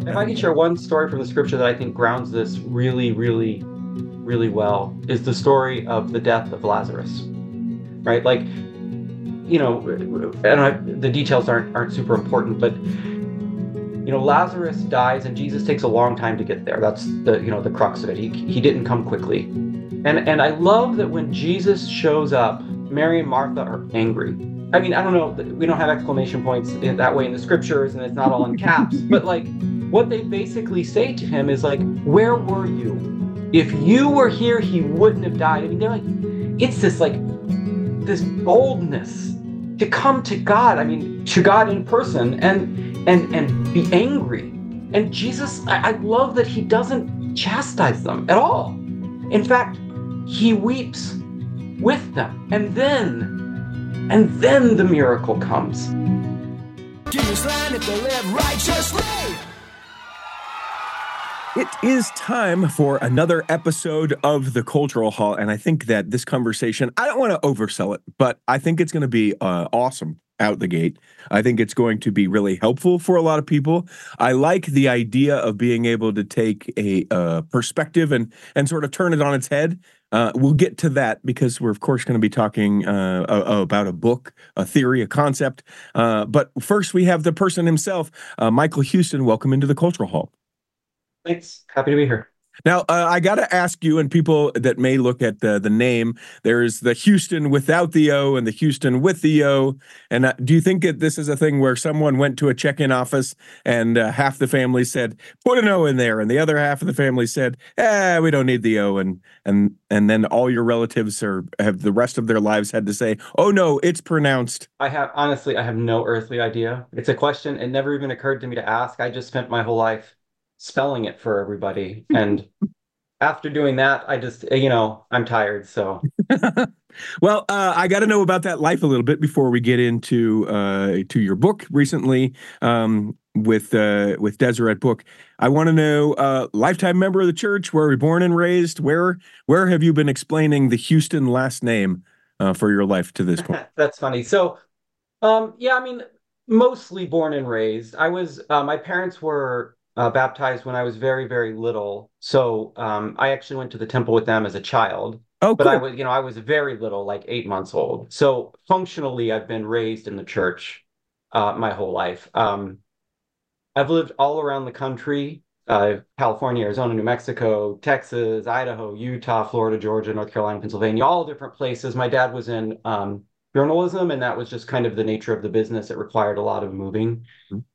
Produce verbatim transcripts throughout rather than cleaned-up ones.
If I could share one story from the scripture that I think grounds this really, really, really well, is the story of the death of Lazarus, right? Like, you know, I don't know, the details aren't aren't super important, but you know, Lazarus dies and Jesus takes a long time to get there. That's the, you know, the crux of it. He he didn't come quickly. And and I love that when Jesus shows up, Mary and Martha are angry. I mean, I don't know, we don't have exclamation points in that way in the scriptures, and it's not all in caps, but like what they basically say to him is like, where were you? If you were here, he wouldn't have died. I mean, they're like, it's this like this boldness to come to God. I mean, to God in person and and and be angry. And Jesus, I, I love that he doesn't chastise them at all. In fact, he weeps with them. And then, and then the miracle comes. It is time for another episode of The Cultural Hall, and I think that this conversation, I don't want to oversell it, but I think it's going to be uh, awesome out the gate. I think it's going to be really helpful for a lot of people. I like the idea of being able to take a uh, perspective and and sort of turn it on its head. Uh, we'll get to that because we're, of course, going to be talking uh, about a book, a theory, a concept. Uh, but first, we have the person himself, uh, Michael Houston. Welcome into The Cultural Hall. Thanks. Happy to be here. Now, uh, I got to ask you, and people that may look at the, the name, there's the Houston without the O and the Houston with the O. And uh, do you think that this is a thing where someone went to a check-in office and uh, half the family said, put an O in there, and the other half of the family said, eh, we don't need the O, and and and then all your relatives are have the rest of their lives had to say, oh no, it's pronounced. I have, honestly, I have no earthly idea. It's a question. It never even occurred to me to ask. I just spent my whole life spelling it for everybody. And after doing that, I just, you know, I'm tired. So, well, uh, I got to know about that life a little bit before we get into uh, to your book recently um, with uh, with Deseret Book. I want to know, uh, lifetime member of the church, where were you born and raised? Where where have you been explaining the Houston last name uh, for your life to this point? That's funny. So, um, yeah, I mean, mostly born and raised. I was, uh, my parents were Uh, baptized when I was very, very little. So um, I actually went to the temple with them as a child. Oh, But I cool. was, you know, I was very little, like eight months old. So functionally, I've been raised in the church uh, my whole life. Um, I've lived all around the country, uh, California, Arizona, New Mexico, Texas, Idaho, Utah, Florida, Georgia, North Carolina, Pennsylvania, all different places. My dad was in um, journalism, and that was just kind of the nature of the business. It required a lot of moving.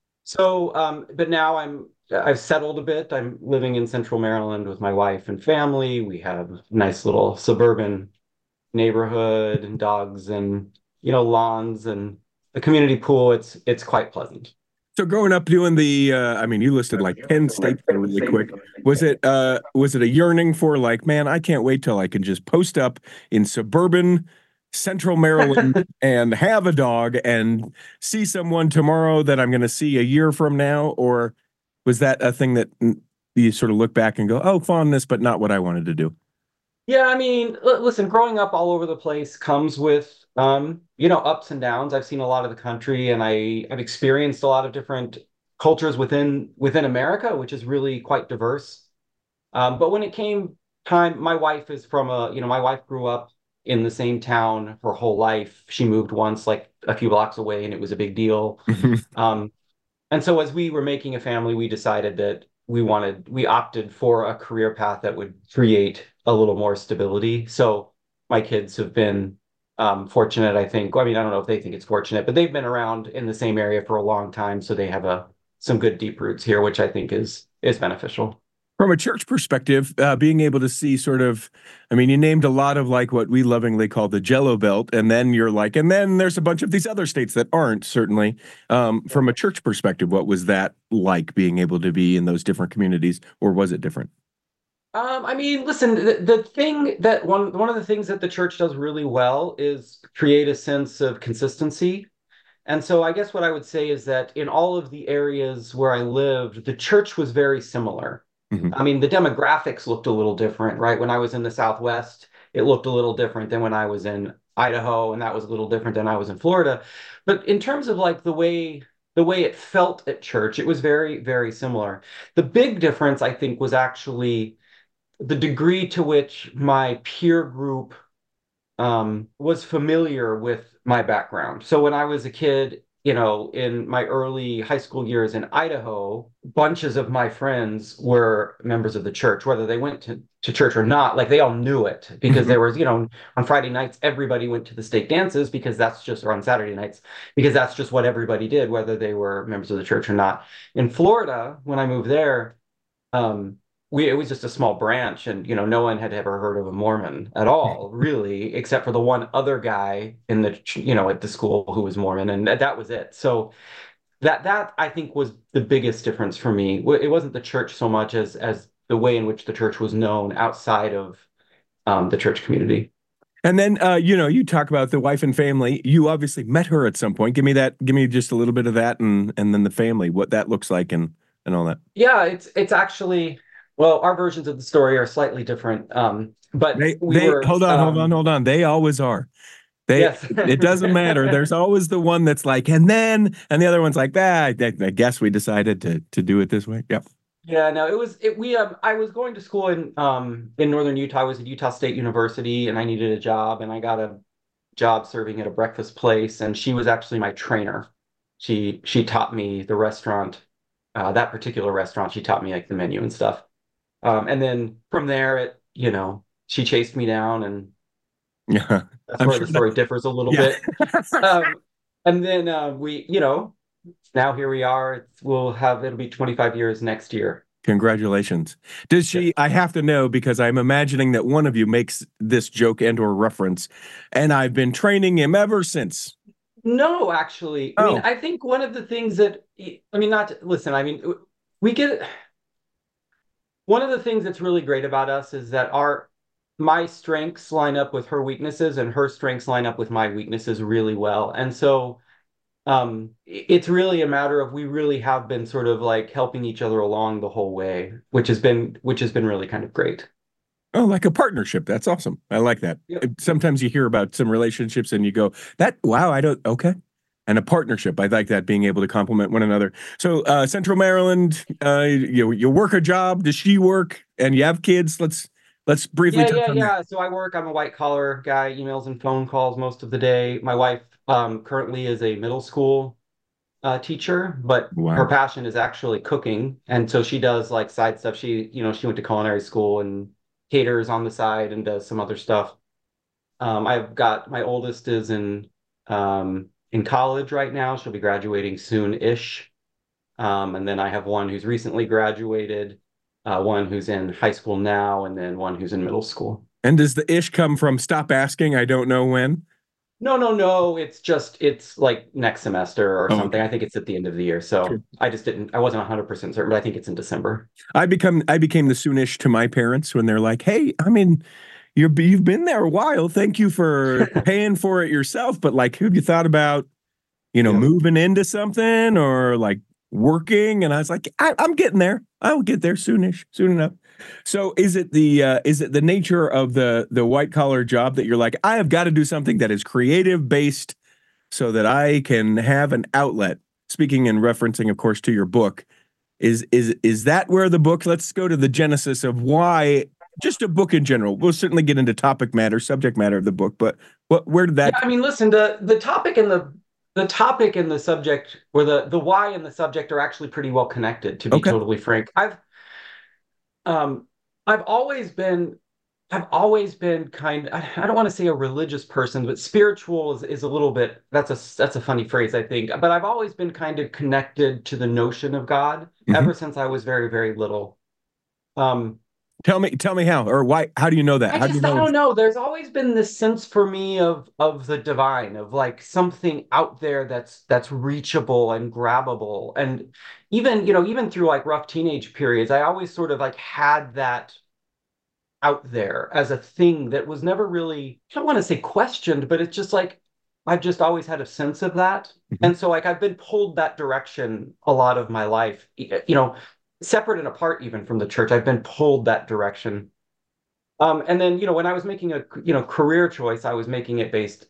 So, um, but now I'm I've settled a bit. I'm living in Central Maryland with my wife and family. We have a nice little suburban neighborhood and dogs and, you know, lawns and a community pool. It's it's quite pleasant. So growing up doing the, uh, I mean, you listed like ten states there really quick. Was it, uh, was it a yearning for like, man, I can't wait till I can just post up in suburban Central Maryland and have a dog and see someone tomorrow that I'm going to see a year from now? Or was that a thing that you sort of look back and go, oh, fondness, but not what I wanted to do? Yeah, I mean, l- listen, growing up all over the place comes with, um, you know, ups and downs. I've seen a lot of the country, and I have experienced a lot of different cultures within within America, which is really quite diverse. Um, but when it came time, my wife is from a, you know, my wife grew up in the same town her whole life. She moved once, like a few blocks away, and it was a big deal. Um, and so as we were making a family, we decided that we wanted, we opted for a career path that would create a little more stability. So my kids have been um, fortunate, I think. I mean, I don't know if they think it's fortunate, but they've been around in the same area for a long time. So they have a some good deep roots here, which I think is is beneficial. From a church perspective, uh, being able to see sort of, I mean, you named a lot of like what we lovingly call the Jello Belt, and then you're like, and then there's a bunch of these other states that aren't, certainly. Um, from a church perspective, what was that like being able to be in those different communities, or was it different? Um, I mean, listen, the, the thing that one one of the things that the church does really well is create a sense of consistency. And so I guess what I would say is that in all of the areas where I lived, the church was very similar. Mhm. I mean, the demographics looked a little different, right? When I was in the Southwest, it looked a little different than when I was in Idaho, and that was a little different than I was in Florida. But in terms of like the way the way it felt at church, it was very, very similar. The big difference, I think, was actually the degree to which my peer group um, was familiar with my background. So when I was a kid, you know, in my early high school years in Idaho, bunches of my friends were members of the church, whether they went to, to church or not. Like they all knew it because there was, you know, on Friday nights, everybody went to the stake dances because that's just, or on Saturday nights, because that's just what everybody did, whether they were members of the church or not. In Florida, when I moved there, um, we it was just a small branch, and you know, no one had ever heard of a Mormon at all, really, except for the one other guy in the you know at the school who was Mormon, and that was it. So that that I think was the biggest difference for me. It wasn't the church so much as as the way in which the church was known outside of um, the church community. And then, uh, you know, you talk about the wife and family. You obviously met her at some point. Give me that. Give me just a little bit of that, and and then the family, what that looks like, and and all that. Yeah, it's it's actually well, our versions of the story are slightly different. Um, but They we they were hold on, hold on, um, hold on. They always are. They yes. it doesn't matter. There's always the one that's like, and then, and the other one's like, ah, I, I guess we decided to to do it this way. Yep. Yeah, no, it was it we um I was going to school in um in northern Utah. I was at Utah State University and I needed a job and I got a job serving at a breakfast place and she was actually my trainer. She she taught me the restaurant, uh, that particular restaurant. She taught me like the menu and stuff. Um, and then from there it, you know, she chased me down and Yeah. that's I'm where sure the that. story differs a little Yeah. bit. Um, and then uh, we, you know, now here we are. It's, we'll have it'll be twenty-five years next year. Congratulations. Does Yeah. she, I have to know because I'm imagining that one of you makes this joke and or reference, and I've been training him ever since. No, actually. I mean, Oh, I think one of the things that, I mean, not to, listen, I mean, we get one of the things that's really great about us is that our, my strengths line up with her weaknesses and her strengths line up with my weaknesses really well. And so, um, it's really a matter of we really have been sort of like helping each other along the whole way, which has been, which has been really kind of great. oh, like a partnership. That's awesome. I like that. Yep. Sometimes you hear about some relationships and you go, that, wow, I don't, okay. And a partnership. I like that, being able to complement one another. So, uh, Central Maryland, uh, you you work a job. Does she work? And you have kids? Let's let's briefly Yeah, touch yeah, on that. yeah. So I work, I'm a white collar guy, emails and phone calls most of the day. My wife um, currently is a middle school uh, teacher, but her Wow. passion is actually cooking. And so she does like side stuff. She, you know, she went to culinary school and caters on the side and does some other stuff. Um, I've got my oldest is in um, in college right now. She'll be graduating soon-ish. Um, and then I have one who's recently graduated, uh, one who's in high school now, and then one who's in middle school. And does the ish come from stop asking? I don't know when. No, no, no. It's just it's like next semester or Oh, something. okay. I think it's at the end of the year. So Sure. I just didn't. I wasn't one hundred percent certain, but I think it's in December. I become I became the soonish to my parents when they're like, "Hey, I mean, you're you've been there a while. Thank you for paying for it yourself, but like, have you thought about, you know, Yep. moving into something or like working?" And I was like, I, "I'm getting there. I'll get there soonish, soon enough." So, is it the uh, is it the nature of the the white collar job that you're like, I have got to do something that is creative based so that I can have an outlet? Speaking and referencing, of course, to your book, is is is that where the book? Let's go to the genesis of why. Just a book in general. We'll certainly get into topic matter, subject matter of the book, but what? Where did Yeah, that? I mean, listen, the the topic and the the topic and the subject, or the the why and the subject, are actually pretty well connected, to be Okay. totally frank. I've um I've always been I've always been kind I, I don't want to say a religious person, but spiritual is, is a little bit that's a that's a funny phrase, I think. But I've always been kind of connected to the notion of God Mhm. ever since I was very, very little. Um, Tell me, tell me how or why? How do you know that? I How do you just I know don't it's know. There's always been this sense for me of of the divine, of like something out there that's that's reachable and grabbable. And even, you know, even through like rough teenage periods, I always sort of like had that out there as a thing that was never really, I don't want to say questioned, but it's just like I've just always had a sense of that. Mhm. And so like I've been pulled that direction a lot of my life, you know, separate and apart even from the church. I've been pulled that direction. Um, and then, you know, when I was making a, you know, career choice, I was making it based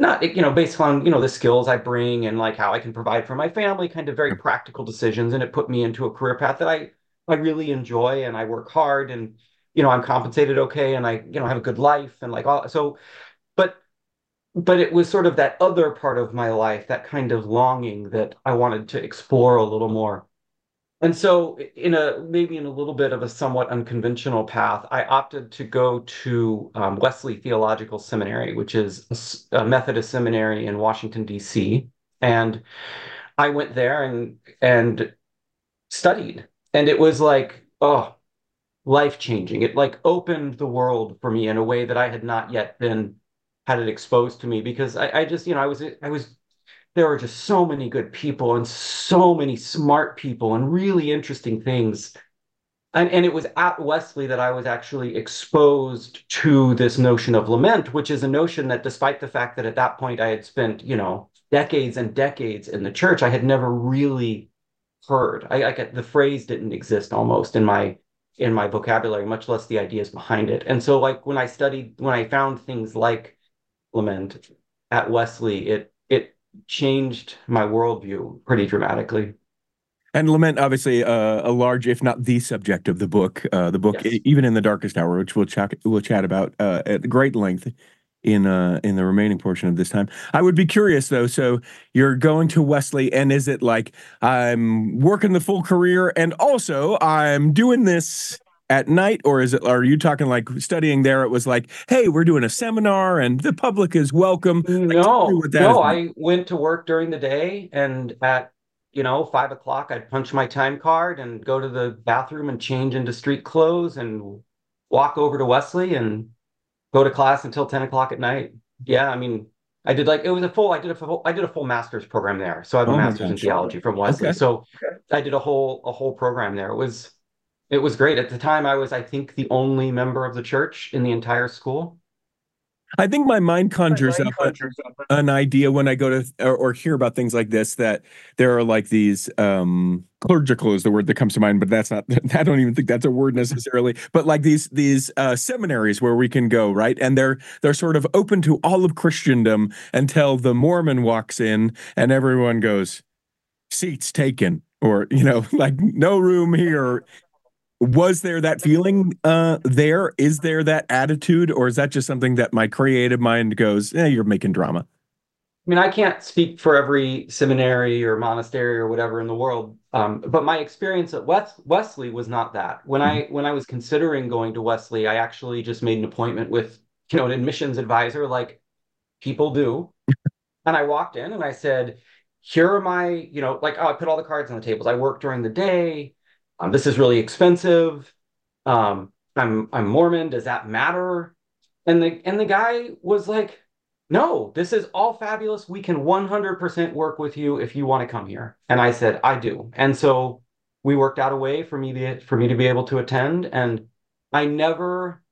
not, you know, based on, you know, the skills I bring and like how I can provide for my family, kind of very Yep. practical decisions. And it put me into a career path that I, I really enjoy and I work hard and, you know, I'm compensated okay and I, you know, have a good life and like all, so, but, but it was sort of that other part of my life, that kind of longing that I wanted to explore a little more. And so, in a maybe in a little bit of a somewhat unconventional path, I opted to go to um, Wesley Theological Seminary, which is a s- a Methodist seminary in Washington, D C. And I went there and and studied, and it was like, oh, life changing. It like opened the world for me in a way that I had not yet been had it exposed to me because I, I just, you know, I was I was there were just so many good people and so many smart people and really interesting things. And, and it was at Wesley that I was actually exposed to this notion of lament, which is a notion that despite the fact that at that point I had spent, you know, decades and decades in the church, I had never really heard. I, I get the phrase didn't exist almost in my in my vocabulary, much less the ideas behind it. And so like when I studied, when I found things like lament at Wesley, it it changed my worldview pretty dramatically. And lament, obviously, uh, a large, if not the subject of the book. Uh, the book, e- Yes. even in the darkest hour, which we'll chat we'll chat about uh, at great length in uh, in the remaining portion of this time. I would be curious though. So you're going to Wesley, and is it like I'm working the full career, and also I'm doing this at night, or is it? Are you talking like studying there? It was like, hey, we're doing a seminar, and the public is welcome. Like, tell me No, what that is no, like. I went to work during the day and at, you know, five o'clock, I'd punch my time card and go to the bathroom and change into street clothes and walk over to Wesley and go to class until ten o'clock at night. Yeah, I mean, I did like it was a full, I did a full, I did a full master's program there. So I have a Oh my master's in gosh. theology from Wesley. Okay. So I did a whole a whole program there. It was it was great. At the time I was, I think, the only member of the church in the entire school. I think my mind My conjures mind up a, conjures up. an idea when I go to or, or hear about things like this that there are like these um clerical is the word that comes to mind, but that's not I don't even think that's a word necessarily, but like these these uh seminaries where we can go, right? And they're they're sort of open to all of Christendom until the Mormon walks in and everyone goes, seats taken, or you know, like no room here. Was there that feeling uh there? Is there that attitude, or is that just something that my creative mind goes, eh, you're making drama? I mean, I can't speak for every seminary or monastery or whatever in the world, um, but my experience at Wes Wesley was not that. When Mhm. I when I was considering going to Wesley, I actually just made an appointment with, you know, an admissions advisor, like people do. And I walked in and I said, "Here are my, you know, like oh, I put all the cards on the tables. I work during the day. Um, this is really expensive. Um, I'm I'm Mormon. Does that matter?" And the and the guy was like, "No, this is all fabulous. We can one hundred percent work with you if you want to come here." And I said, "I do." And so we worked out a way for me to for me to be able to attend. And I never,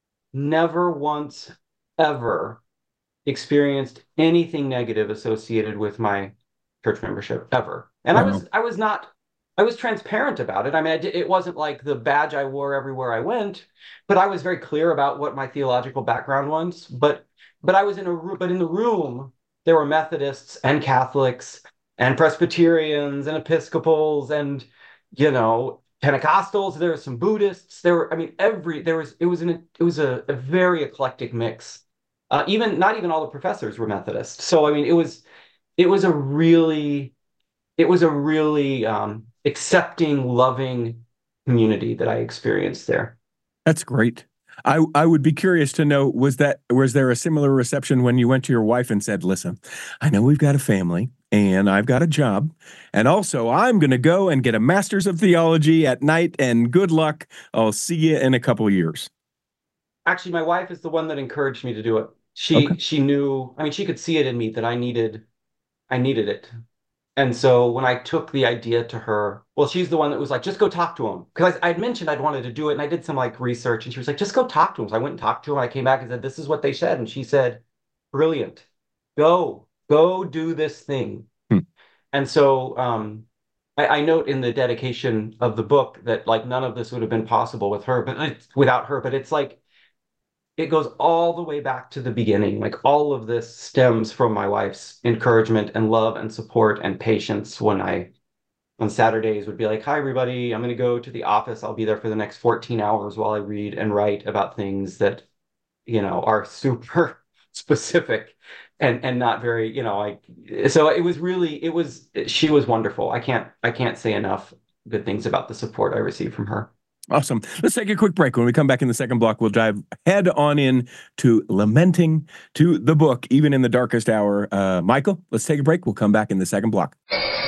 never once ever experienced anything negative associated with my church membership ever. And I Wow. was I was not I was transparent about it. I mean, I did, it wasn't like the badge I wore everywhere I went, but I was very clear about what my theological background was. But but I was in a room, but in the room there were Methodists and Catholics and Presbyterians and Episcopals and you know Pentecostals. There were some Buddhists. There were I mean every there was it was an it was a, a very eclectic mix. Uh, even not even all the professors were Methodist. So I mean it was it was a really it was a really um, accepting, loving community that I experienced there. That's great. I I would be curious to know, was that was there a similar reception when you went to your wife and said, "Listen, I know we've got a family and I've got a job, and also I'm going to go and get a master's of theology at night, and good luck. I'll see you in a couple years." Actually, my wife is the one that encouraged me to do it. Okay. She she knew, I mean, she could see it in me that I needed I needed it. And so when I took the idea to her, well, she's the one that was like, just go talk to him. Because I, I'd mentioned I'd wanted to do it and I did some like research and she was like, just go talk to him. So I went and talked to him. I came back and said, this is what they said. And she said, brilliant. Go, go do this thing. Hmm. And so um, I, I note in the dedication of the book that like none of this would have been possible with her, but it's without her. But it's like it goes all the way back to the beginning. Like all of this stems from my wife's encouragement and love and support and patience when I on Saturdays would be like, hi, everybody, I'm going to go to the office. I'll be there for the next fourteen hours while I read and write about things that, you know, are super specific and and not very, you know, like, so it was really, it was, she was wonderful. I can't, I can't say enough good things about the support I received from her. Awesome. Let's take a quick break. When we come back in the second block, we'll dive head on in to Lamenting, to the book, Even in the Darkest Hour. Uh, Michael, let's take a break. We'll come back in the second block.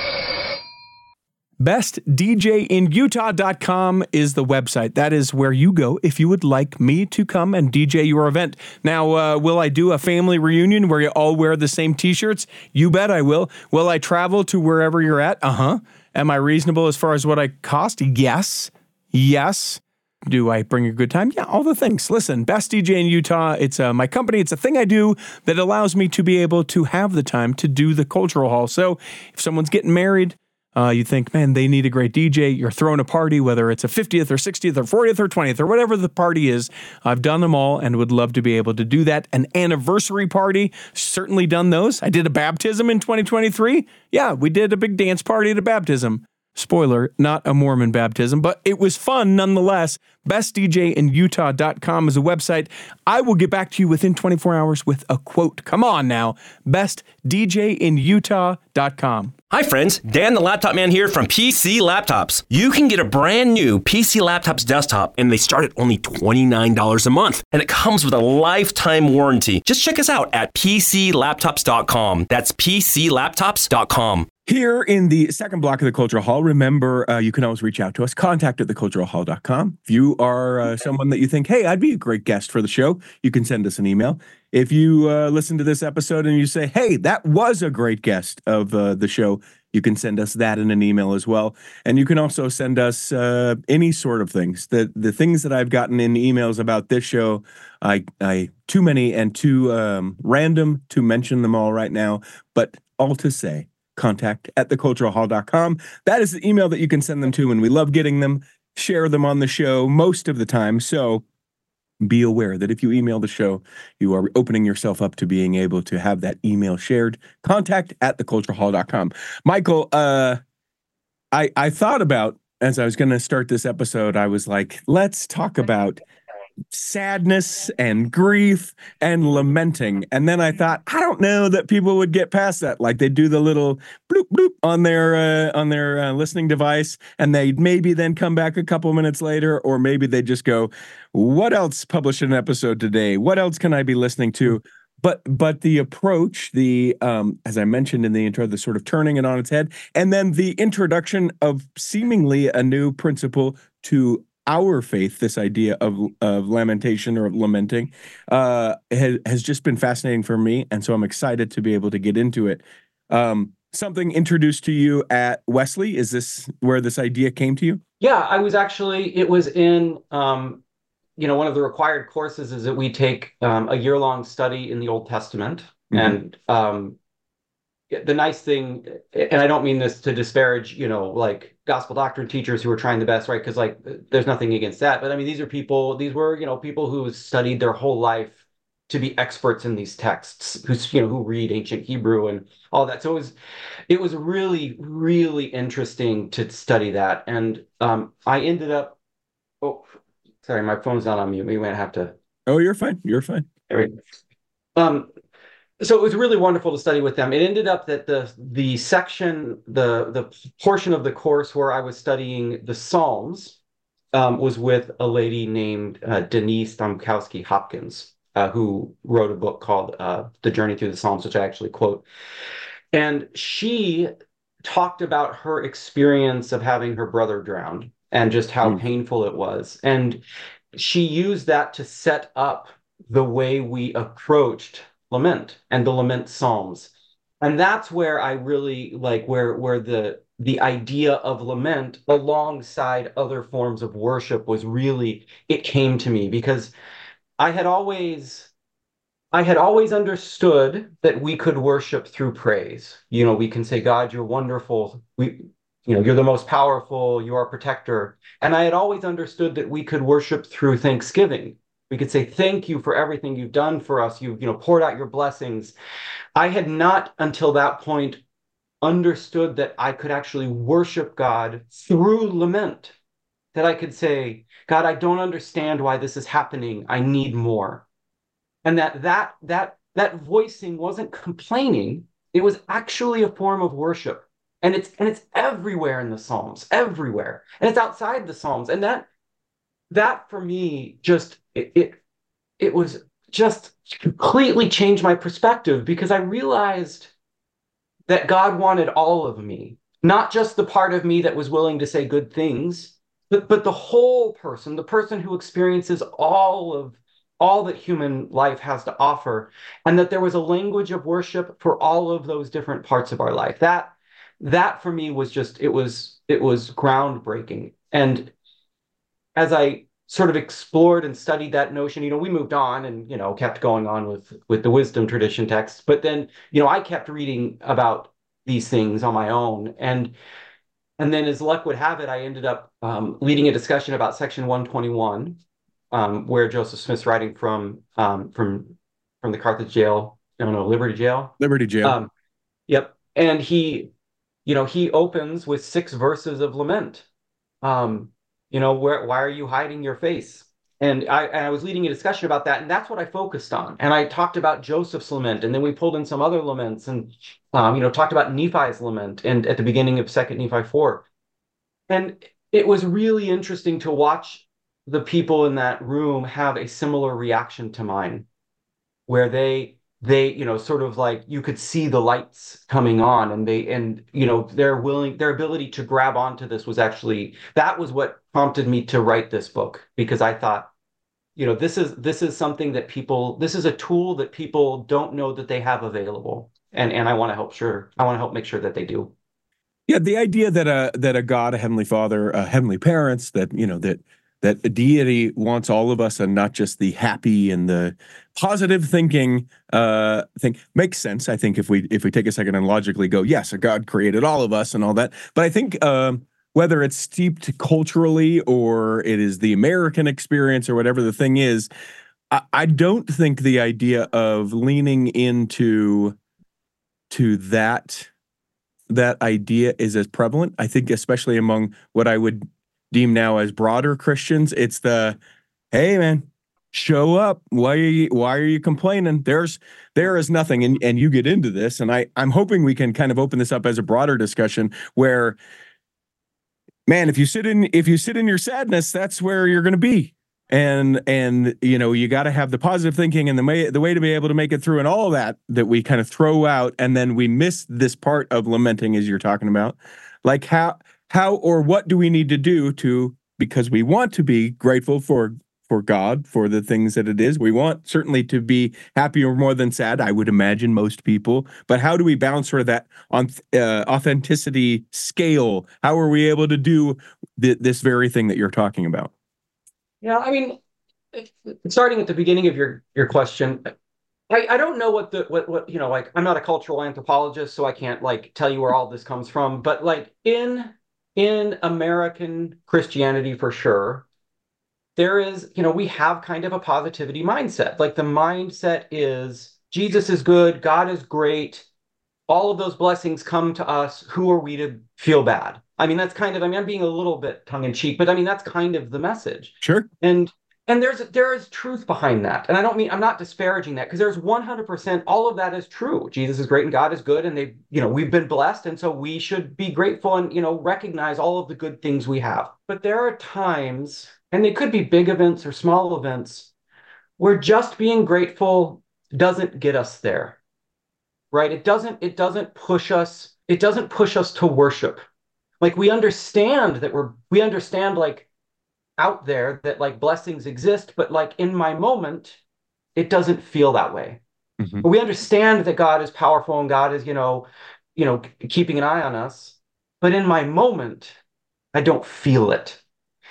best D J in Utah dot com is the website. That is where you go if you would like me to come and D J your event. Now, uh, will I do a family reunion where you all wear the same t-shirts? You bet I will. Will I travel to wherever you're at? Uh-huh. Am I reasonable as far as what I cost? Yes. Yes. Do I bring a good time? Yeah, all the things. Listen, Best D J in Utah, it's uh, my company. It's a thing I do that allows me to be able to have the time to do the Cultural Hall. So if someone's getting married, Uh, you think, man, they need a great D J. You're throwing a party, whether it's a fiftieth or sixtieth or fortieth or twentieth or whatever the party is. I've done them all and would love to be able to do that. An anniversary party, certainly done those. I did a baptism in twenty twenty-three. Yeah, we did a big dance party at a baptism. Spoiler, not a Mormon baptism, but it was fun nonetheless. best D J in Utah dot com is a website. I will get back to you within twenty-four hours with a quote. Come on now. best D J in Utah dot com. Hi friends, Dan the Laptop Man here from P C Laptops. You can get a brand new P C Laptops desktop and they start at only twenty-nine dollars a month. And it comes with a lifetime warranty. Just check us out at P C laptops dot com. That's P C laptops dot com. Here in the second block of the Cultural Hall, remember, uh, you can always reach out to us, contact at the cultural hall dot com. If you are uh, someone that you think, hey, I'd be a great guest for the show, you can send us an email. If you uh, listen to this episode and you say, hey, that was a great guest of uh, the show, you can send us that in an email as well. And you can also send us uh, any sort of things. The the things that I've gotten in emails about this show, I, I too many and too um, random to mention them all right now, but all to say, contact at the cultural hall dot com. That is the email that you can send them to, and we love getting them, share them on the show most of the time. So be aware that if you email the show, you are opening yourself up to being able to have that email shared. Contact at the cultural hall dot com. Michael, uh, I, I thought about, as I was going to start this episode, I was like, let's talk about sadness and grief and lamenting. And then I thought, I don't know that people would get past that. Like they do the little bloop bloop on their uh, on their uh, listening device, and they maybe then come back a couple minutes later, or maybe they just go, what else published an episode today? What else can I be listening to? But but the approach, the um, as I mentioned in the intro, the sort of turning it on its head, and then the introduction of seemingly a new principle to our faith, this idea of of lamentation or lamenting, uh, has, has just been fascinating for me. And so I'm excited to be able to get into it. Um, something introduced to you at Wesley. Is this where this idea came to you? Yeah, I was actually, it was in, um, you know, one of the required courses is that we take um, a year-long study in the Old Testament. Mm-hmm. And um, the nice thing, and I don't mean this to disparage, you know, like gospel doctrine teachers who are trying the best, right? Because like there's nothing against that. But I mean, these are people, these were, you know, people who studied their whole life to be experts in these texts, who, you know, who read ancient Hebrew and all that. So it was, it was really, really interesting to study that. And um, I ended up, oh, sorry, my phone's not on mute. We might have to. Oh, you're fine. You're fine. There we go. Um, So it was really wonderful to study with them. It ended up that the the section, the the portion of the course where I was studying the Psalms um, was with a lady named uh, Denise Domkowski Hopkins, uh, who wrote a book called uh, The Journey Through the Psalms, which I actually quote. And she talked about her experience of having her brother drowned and just how mm. painful it was. And she used that to set up the way we approached lament and the lament psalms. And that's where I really like where where the the idea of lament alongside other forms of worship was really, it came to me because I had always I had always understood that we could worship through praise. You know, we can say, God, you're wonderful. We you know, you're the most powerful, you are our protector. And I had always understood that we could worship through thanksgiving. We could say, thank you for everything you've done for us. You've, you know, poured out your blessings. I had not until that point understood that I could actually worship God through lament, that I could say, God, I don't understand why this is happening. I need more. And that that that that voicing wasn't complaining. It was actually a form of worship. And it's and it's everywhere in the Psalms, everywhere. And it's outside the Psalms. And that that for me just it it, it was just completely changed my perspective, because I realized that God wanted all of me, not just the part of me that was willing to say good things, but but the whole person, the person who experiences all of all that human life has to offer, and that there was a language of worship for all of those different parts of our life. That that for me was just it was it was groundbreaking. And as I sort of explored and studied that notion, you know, we moved on and, you know, kept going on with with the wisdom tradition texts. But then, you know, I kept reading about these things on my own. And and then as luck would have it, I ended up um, leading a discussion about section one twenty-one, um, where Joseph Smith's writing from um, from from the Carthage jail, I don't know, Liberty Jail. Liberty Jail. Um, yep. And he, you know, he opens with six verses of lament. Um, you know, where, why are you hiding your face? And I, and I was leading a discussion about that, and that's what I focused on. And I talked about Joseph's lament, and then we pulled in some other laments, and um, you know, talked about Nephi's lament, and at the beginning of Second Nephi four. And it was really interesting to watch the people in that room have a similar reaction to mine, where they they you know sort of like you could see the lights coming on, and they and you know their willing their ability to grab onto this was actually that was what prompted me to write this book, because I thought, you know this is this is something that people this is a tool that people don't know that they have available, and and I want to help sure I want to help make sure that they do. Yeah, the idea that a that a God, a heavenly Father, a heavenly parents, that you know that that a deity wants all of us, and not just the happy and the positive thinking uh, thing, makes sense. I think if we if we take a second and logically go, yes, a God created all of us and all that. But I think um, whether it's steeped culturally or it is the American experience or whatever the thing is, I, I don't think the idea of leaning into to that that idea is as prevalent. I think especially among what I would deem now as broader Christians, it's the, hey man, show up. Why are you why are you complaining? There's there is nothing. And and you get into this, and I I'm hoping we can kind of open this up as a broader discussion where, man, if you sit in if you sit in your sadness, that's where you're going to be. And and you know, you got to have the positive thinking, and the way the way to be able to make it through, and all that that we kind of throw out, and then we miss this part of lamenting, as you're talking about. Like how how or what do we need to do to, because we want to be grateful for for God, for the things that it is. We want certainly to be happy or more than sad, I would imagine most people. But how do we balance sort of that on uh, authenticity scale? How are we able to do th- this very thing that you're talking about? Yeah, I mean, starting at the beginning of your your question, I, I don't know what the what what you know like I'm not a cultural anthropologist, so I can't like tell you where all this comes from. But like in in American Christianity, for sure, there is, you know, we have kind of a positivity mindset. Like the mindset is Jesus is good, God is great, all of those blessings come to us. Who are we to feel bad? I mean, that's kind of, I mean, I'm being a little bit tongue in cheek, but I mean, that's kind of the message. Sure. And and there's there is truth behind that. And I don't mean, I'm not disparaging that, because there's one hundred percent, all of that is true. Jesus is great and God is good, and they, you know, we've been blessed. And so we should be grateful and, you know, recognize all of the good things we have. But there are times, and they could be big events or small events, where just being grateful doesn't get us there. Right? It doesn't, it doesn't push us, it doesn't push us to worship. Like we understand that we're, we understand like out there that like blessings exist, but like in my moment, it doesn't feel that way. Mm-hmm. But we understand that God is powerful and God is, you know, you know, keeping an eye on us. But in my moment, I don't feel it.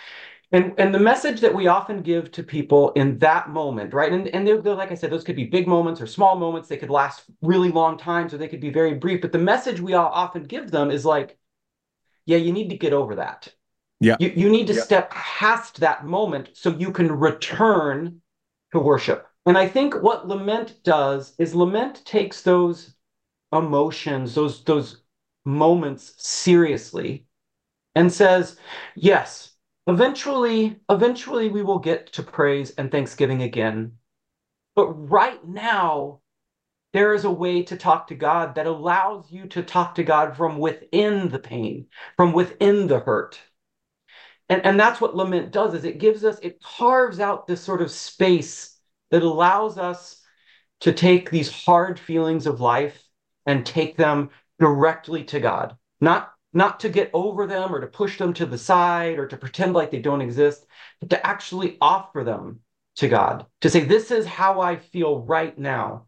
And and the message that we often give to people in that moment, right? And, and they're, they're, like I said, those could be big moments or small moments. They could last really long times, or they could be very brief. But the message we all often give them is like, yeah, you need to get over that. Yeah. You, you need to yeah. step past that moment so you can return to worship. And I think what lament does is lament takes those emotions, those those moments seriously and says, yes, eventually, eventually we will get to praise and thanksgiving again. But right now, there is a way to talk to God that allows you to talk to God from within the pain, from within the hurt. And, and that's what lament does, is it gives us, it carves out this sort of space that allows us to take these hard feelings of life and take them directly to God. Not, not to get over them or to push them to the side or to pretend like they don't exist, but to actually offer them to God, to say, this is how I feel right now.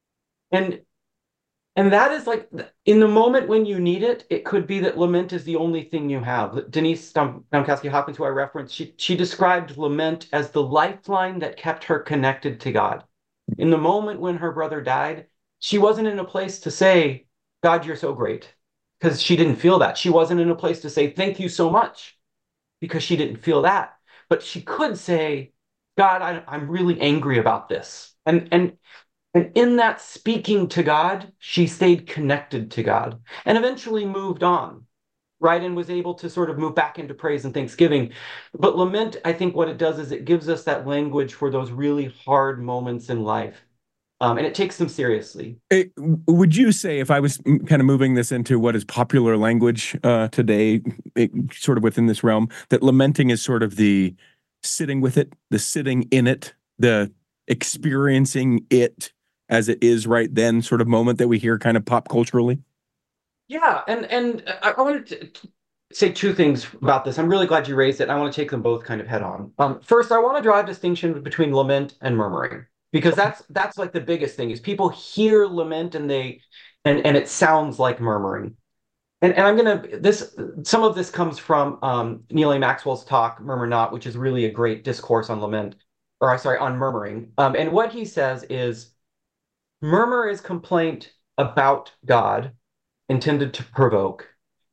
And and that is like in the moment when you need it, it could be that lament is the only thing you have. Denise Domkowski Hopkins, who I referenced, she, she described lament as the lifeline that kept her connected to God. In the moment when her brother died, she wasn't in a place to say, God, you're so great, because she didn't feel that. She wasn't in a place to say, thank you so much, because she didn't feel that. But she could say, God, I, I'm really angry about this. And, and and in that speaking to God, she stayed connected to God and eventually moved on, right? And was able to sort of move back into praise and thanksgiving. But lament, I think what it does is it gives us that language for those really hard moments in life. Um, and it takes them seriously. It, would you say, if I was kind of moving this into what is popular language uh, today, it, sort of within this realm, that lamenting is sort of the sitting with it, the sitting in it, the experiencing it as it is right then sort of moment that we hear kind of pop culturally? Yeah, and and I, I wanted to say two things about this. I'm really glad you raised it, and I want to take them both kind of head on. Um, first, I want to draw a distinction between lament and murmuring, because that's that's like the biggest thing is people hear lament and they and and it sounds like murmuring. And and I'm gonna this some of this comes from um, Neal A. Maxwell's talk, Murmur Not, which is really a great discourse on lament, or sorry, on murmuring. Um, and what he says is, murmur is complaint about God intended to provoke.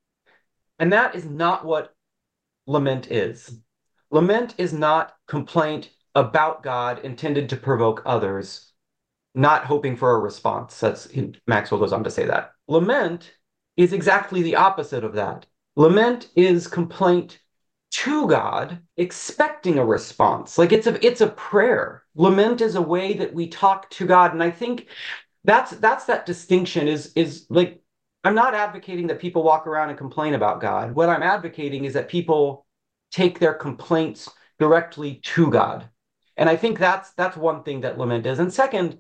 And that is not what lament is. Lament is not complaint about God intended to provoke others, not hoping for a response. That's Maxwell goes on to say that. Lament is exactly the opposite of that. Lament is complaint to God, expecting a response. Like it's a it's a prayer. Lament is a way that we talk to God. And I think that's that's that distinction is is like I'm not advocating that people walk around and complain about God. What I'm advocating is that people take their complaints directly to God. And I think that's that's one thing that lament is. And second,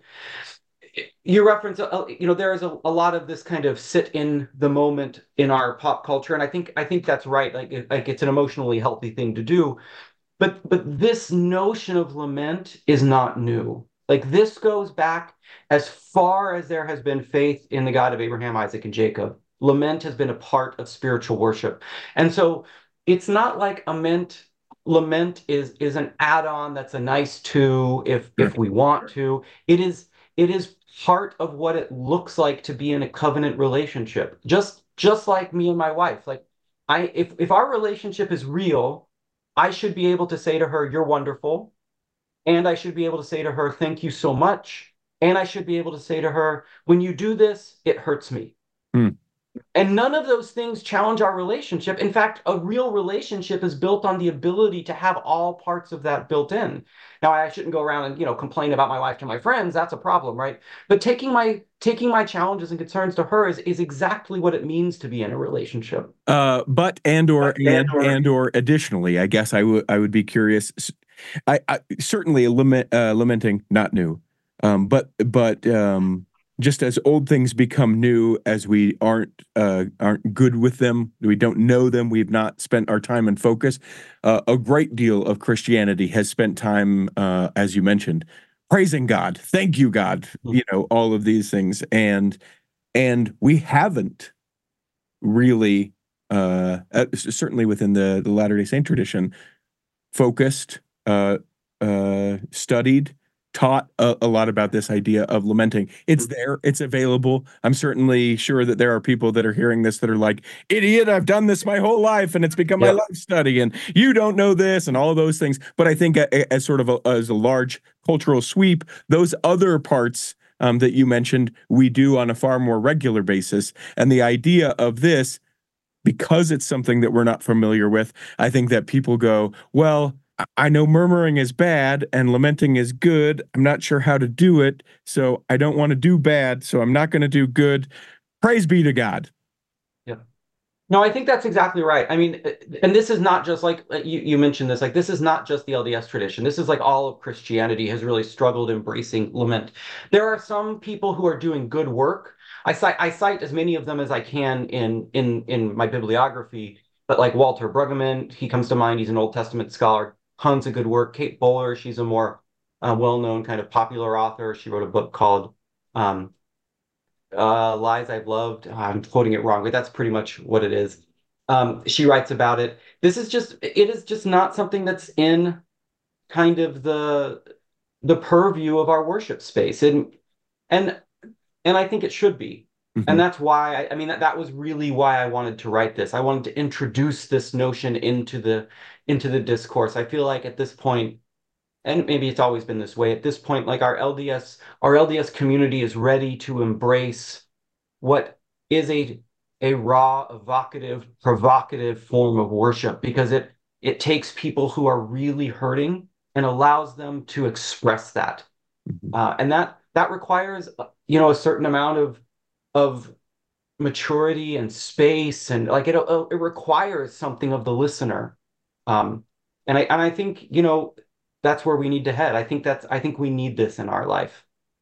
you reference, uh, you know, there is a, a lot of this kind of sit in the moment in our pop culture, and I think I think that's right. Like, like it's an emotionally healthy thing to do. But but this notion of lament is not new. Like this goes back as far as there has been faith in the God of Abraham, Isaac, and Jacob. Lament has been a part of spiritual worship. And so it's not like lament, lament is, is an add-on that's a nice to if if we want to. It is it is part of what it looks like to be in a covenant relationship. Just just like me and my wife. Like I if if our relationship is real, I should be able to say to her, you're wonderful. And I should be able to say to her, thank you so much. And I should be able to say to her, when you do this, it hurts me. Mm. And none of those things challenge our relationship. In fact, a real relationship is built on the ability to have all parts of that built in. Now, I shouldn't go around and, you know, complain about my wife to my friends. That's a problem, right? But taking my taking my challenges and concerns to her is, is exactly what it means to be in a relationship. Uh, but and or but, and, and or and or additionally, I guess I would I would be curious. I, I certainly lament uh, lamenting not new, um, but but um, just as old things become new, as we aren't uh, aren't good with them, we don't know them, we've not spent our time and focus. Uh, a great deal of Christianity has spent time, uh, as you mentioned, praising God. Thank you, God. You know, all of these things, and and we haven't really, uh, uh, certainly within the the Latter-day Saint tradition, focused, uh, uh, studied, taught a, a lot about this idea of lamenting. It's there, it's available. I'm certainly sure that there are people that are hearing this that are like, idiot, I've done this my whole life and it's become my Yep. life study and you don't know this and all of those things. But I think a, as sort of a, as a large cultural sweep, those other parts um, that you mentioned, we do on a far more regular basis. And the idea of this, because it's something that we're not familiar with, I think that people go, well, I know murmuring is bad and lamenting is good. I'm not sure how to do it, so I don't want to do bad, so I'm not going to do good. Praise be to God. Yeah. No, I think that's exactly right. I mean, and this is not just like you, you mentioned this, like this is not just the L D S tradition. This is like all of Christianity has really struggled embracing lament. There are some people who are doing good work. I cite I cite as many of them as I can in in in my bibliography, but like Walter Brueggemann, he comes to mind. He's an Old Testament scholar. Tons of good work. Kate Bowler, she's a more uh, well-known kind of popular author. She wrote a book called um, uh, Lies I've Loved. I'm quoting it wrong, but that's pretty much what it is. Um, she writes about it. This is just, it is just not something that's in kind of the the purview of our worship space. And and and I think it should be. Mm-hmm. And that's why, I, I mean, that, that was really why I wanted to write this. I wanted to introduce this notion into the into the discourse. I feel like at this point, and maybe it's always been this way, at this point, like our L D S, our L D S community is ready to embrace what is a a raw, evocative, provocative form of worship, because it it takes people who are really hurting and allows them to express that. Mm-hmm. Uh, and that that requires, you know, a certain amount of of maturity and space, and like it it requires something of the listener. Um, and I and I think, you know, that's where we need to head. I think that's I think we need this in our life.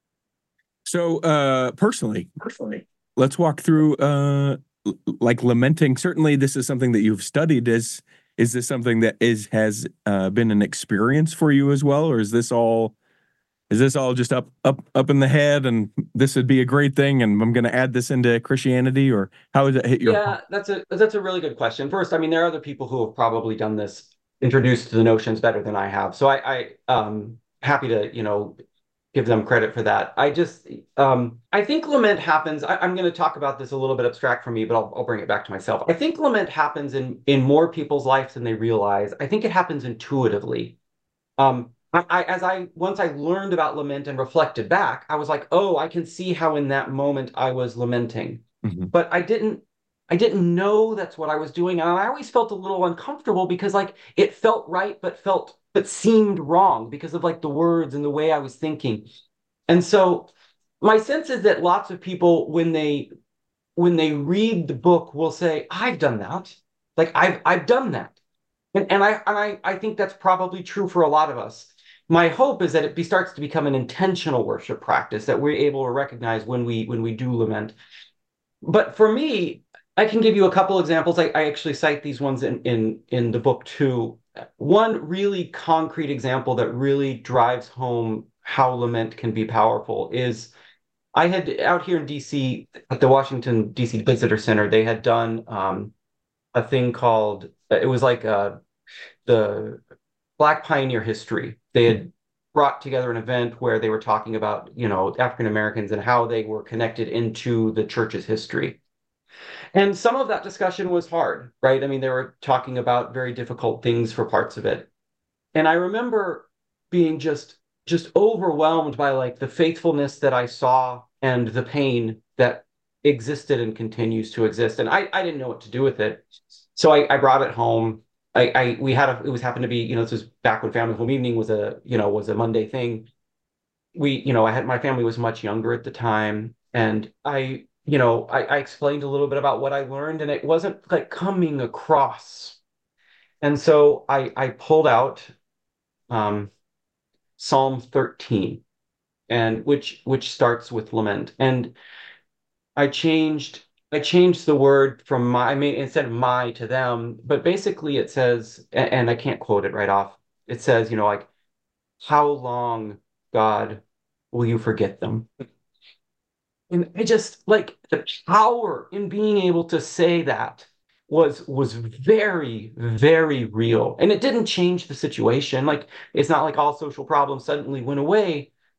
So uh, personally, personally, let's walk through uh, like lamenting. Certainly, this is something that you've studied. Is is this something that is has uh, been an experience for you as well, or is this all? Is this all just up, up, up in the head, and this would be a great thing, and I'm going to add this into Christianity, or how does it hit your? Yeah, that's a that's a really good question. First, I mean, there are other people who have probably done this, introduced to the notions better than I have. So I, I um happy to, you know, give them credit for that. I just um I think lament happens. I, I'm going to talk about this a little bit abstract for me, but I'll I'll bring it back to myself. I think lament happens in in more people's lives than they realize. I think it happens intuitively. Um. I, as I once I learned about lament and reflected back, I was like, oh, I can see how in that moment I was lamenting. Mm-hmm. But I didn't I didn't know that's what I was doing. And I always felt a little uncomfortable because like it felt right, but felt but seemed wrong because of like the words and the way I was thinking. And so my sense is that lots of people, when they when they read the book, will say, I've done that. Like I've I've done that. And, and I and I, I think that's probably true for a lot of us. My hope is that it be, starts to become an intentional worship practice, that we're able to recognize when we when we do lament. But for me, I can give you a couple examples. I, I actually cite these ones in, in, in the book too. One really concrete example that really drives home how lament can be powerful is I had out here in D C at the Washington D C Visitor Center, they had done um, a thing called, it was like uh, the Black Pioneer History. They had brought together an event where they were talking about, you know, African Americans and how they were connected into the church's history. And some of that discussion was hard, right? I mean, they were talking about very difficult things for parts of it. And I remember being just just overwhelmed by like the faithfulness that I saw and the pain that existed and continues to exist. And I, I didn't know what to do with it. So I, I brought it home. I, I we had a it was happened to be, you know, this was back when family home evening was a, you know, was a Monday thing. We, you know, I had my family was much younger at the time, and I, you know, I, I explained a little bit about what I learned, and it wasn't like coming across. And so I I pulled out um, Psalm thirteen, and which which starts with lament, and I changed. I changed the word from my, I mean, instead of my to them, but basically it says, and I can't quote it right off. It says, you know, like, how long, God, will you forget them? And I just like the power in being able to say that was was very, very real. And it didn't change the situation. Like, it's not like all social problems suddenly went away,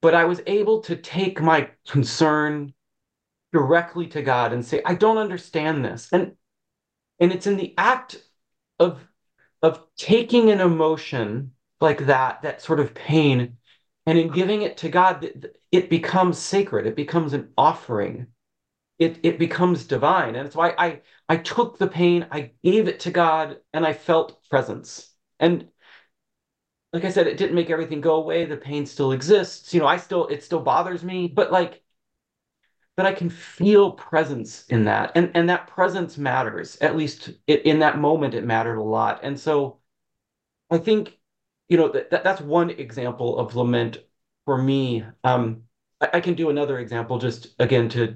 but I was able to take my concern directly to God and say, I don't understand this. And and it's in the act of of taking an emotion like that, that sort of pain, and in giving it to God, it becomes sacred. It becomes an offering. It it becomes divine. And it's why I I took the pain, I gave it to God, and I felt presence. And like I said, it didn't make everything go away. The pain still exists. You know, I still, it still bothers me, but like, but I can feel presence in that. And and that presence matters. At least it, in that moment, it mattered a lot. And so I think, you know, that, that that's one example of lament for me. Um, I, I can do another example just again to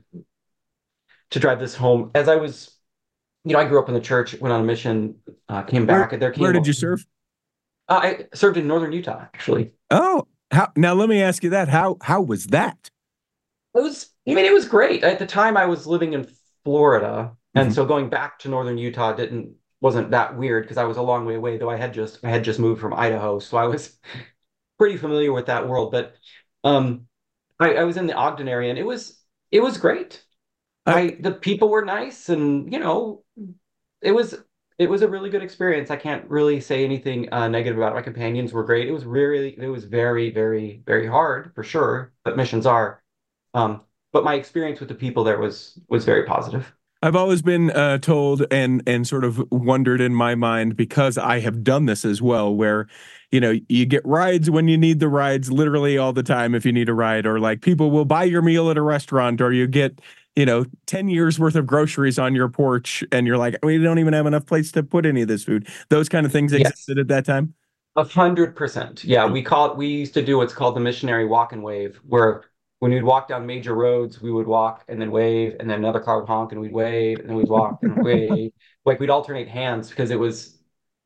to drive this home. As I was, you know, I grew up in the church, went on a mission, uh, came Where, back, and there came. where did you serve? Uh, I served in northern Utah, actually. Oh, how now? Let me ask you that. How how was that? It was, I mean, it was great. At the time, I was living in Florida, and Mhm. so going back to northern Utah didn't wasn't that weird because I was a long way away. Though I had just I had just moved from Idaho, so I was pretty familiar with that world. But um, I, I was in the Ogden area, and it was it was great. I, I the people were nice, and you know, it was it was a really good experience. I can't really say anything uh, negative about it. My companions were great. It was really it was very very very hard for sure, but missions are. Um, but my experience with the people there was was very positive. I've always been uh, told and and sort of wondered in my mind because I have done this as well, where you know you get rides when you need the rides, literally all the time if you need a ride, or like people will buy your meal at a restaurant, or you get you know ten years worth of groceries on your porch, and you're like, we don't even have enough place to put any of this food. Those kind of things Yes, existed at that time. a hundred percent. Yeah, we call it, we used to do what's called the missionary walk and wave, where when we'd walk down major roads, we would walk and then wave, and then another car would honk and we'd wave, and then we'd walk and wave. Like we'd alternate hands because it was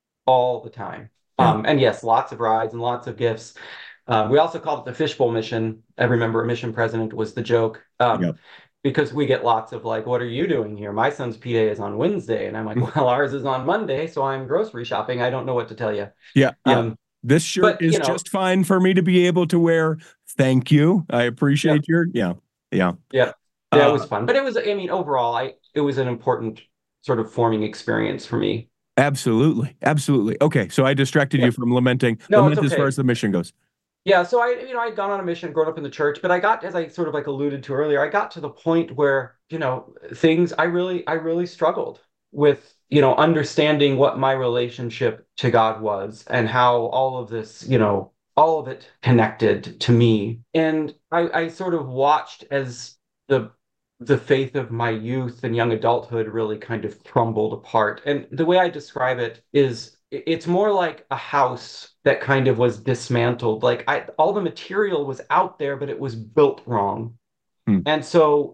all the time. Yeah. Um, and yes, lots of rides and lots of gifts. Uh, we also called it the fishbowl mission. I remember a mission president was the joke. Um, Yeah. because we get lots of like, what are you doing here? My son's P Day is on Wednesday. And I'm like, well, ours is on Monday. So I'm grocery shopping. I don't know what to tell you. Yeah. Yeah. Um, This shirt but, is you know, just fine for me to be able to wear. Thank you. I appreciate your, yeah. Yeah. yeah, yeah, it Uh, was fun. But it was, I mean, overall, I it was an important sort of forming experience for me. absolutely. Absolutely. Okay. So I distracted Yeah. you from lamenting. No, it's Lament as far okay. as the mission goes. Yeah, so I, you know, I'd gone on a mission, grown up in the church, but I got, as I sort of like alluded to earlier, I got to the point where, you know, things I really, I really struggled with, you know, understanding what my relationship to God was and how all of this, you know, all of it connected to me. And I, I sort of watched as the the faith of my youth and young adulthood really kind of crumbled apart. And the way I describe it is it's more like a house that kind of was dismantled. Like I, all the material was out there, but it was built wrong. Hmm. And so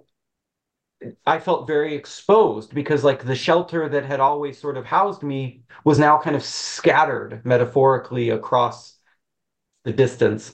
I felt very exposed because like the shelter that had always sort of housed me was now kind of scattered metaphorically across the distance.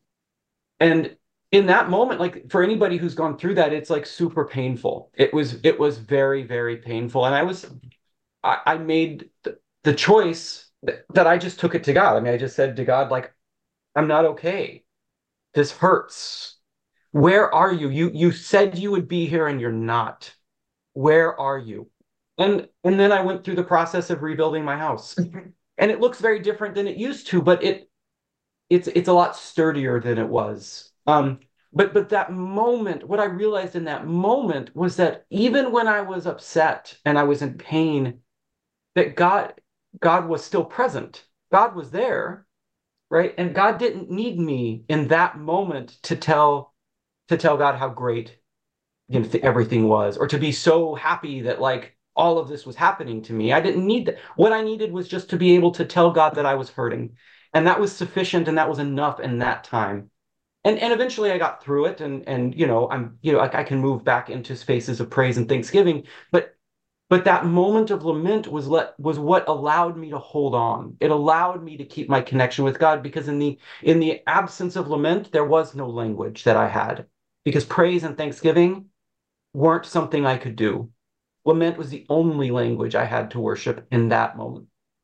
And in that moment, like for anybody who's gone through that, it's like super painful. It was, it was very, very painful. And I was, I, I made the, the choice that, that I just took it to God. I mean, I just said to God, like, I'm not okay. This hurts. Where are you? You you said you would be here and you're not. Where are you? And and then I went through the process of rebuilding my house. And it looks very different than it used to, but it it's it's a lot sturdier than it was. Um, but but that moment, what I realized in that moment was that even when I was upset and I was in pain, that God God was still present. God was there, right? And God didn't need me in that moment to tell to tell God how great, you know, everything was, or to be so happy that like all of this was happening to me. I didn't need that. What I needed was just to be able to tell God that I was hurting. And that was sufficient and that was enough in that time. And and eventually I got through it and and you know, I'm you know, I, I can move back into spaces of praise and thanksgiving, but but that moment of lament was let was what allowed me to hold on. It allowed me to keep my connection with God because in the in the absence of lament, there was no language that I had because praise and thanksgiving weren't something I could do. Lament was the only language I had to worship in that moment.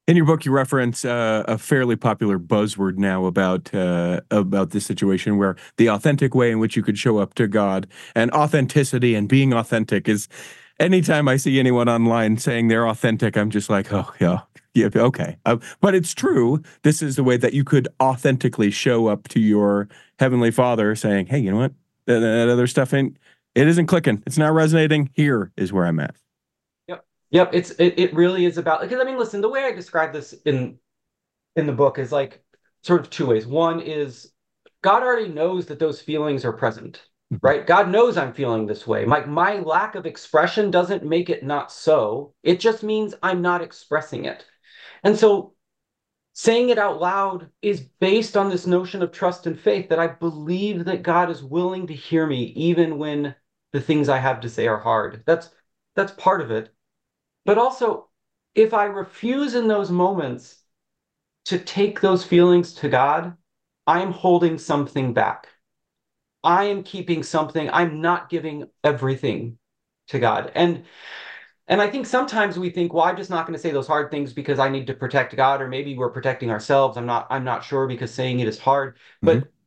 In your book, you reference uh, a fairly popular buzzword now about uh, about this situation, where the authentic way in which you could show up to God, and authenticity and being authentic is. Anytime I see anyone online saying they're authentic, I'm just like, oh yeah, yeah, okay. Uh, but it's true. This is the way that you could authentically show up to your Heavenly Father, saying, hey, you know what? That, that other stuff ain't. It isn't clicking. It's not resonating. Here is where I'm at. Yep, it's it, it really is about, because I mean, listen, the way I describe this in in the book is like sort of two ways. One is God already knows that those feelings are present, right? God knows I'm feeling this way. My my lack of expression doesn't make it not so. It just means I'm not expressing it. And so saying it out loud is based on this notion of trust and faith, that I believe that God is willing to hear me even when the things I have to say are hard. That's that's part of it. But also, if I refuse in those moments to take those feelings to God, I'm holding something back. I am keeping something. I'm not giving everything to God. And and I think sometimes we think, well, I'm just not going to say those hard things because I need to protect God, or maybe we're protecting ourselves. I'm not I'm not sure because saying it is hard. But Mm-hmm.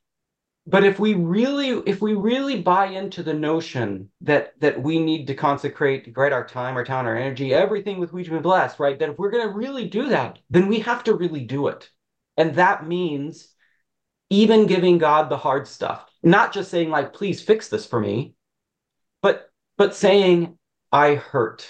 But if we really, if we really buy into the notion that that we need to consecrate, right, our time, our talent, our energy, everything with which we've been blessed, right, that if we're going to really do that, then we have to really do it. And that means even giving God the hard stuff, not just saying like, please fix this for me, but but saying, I hurt.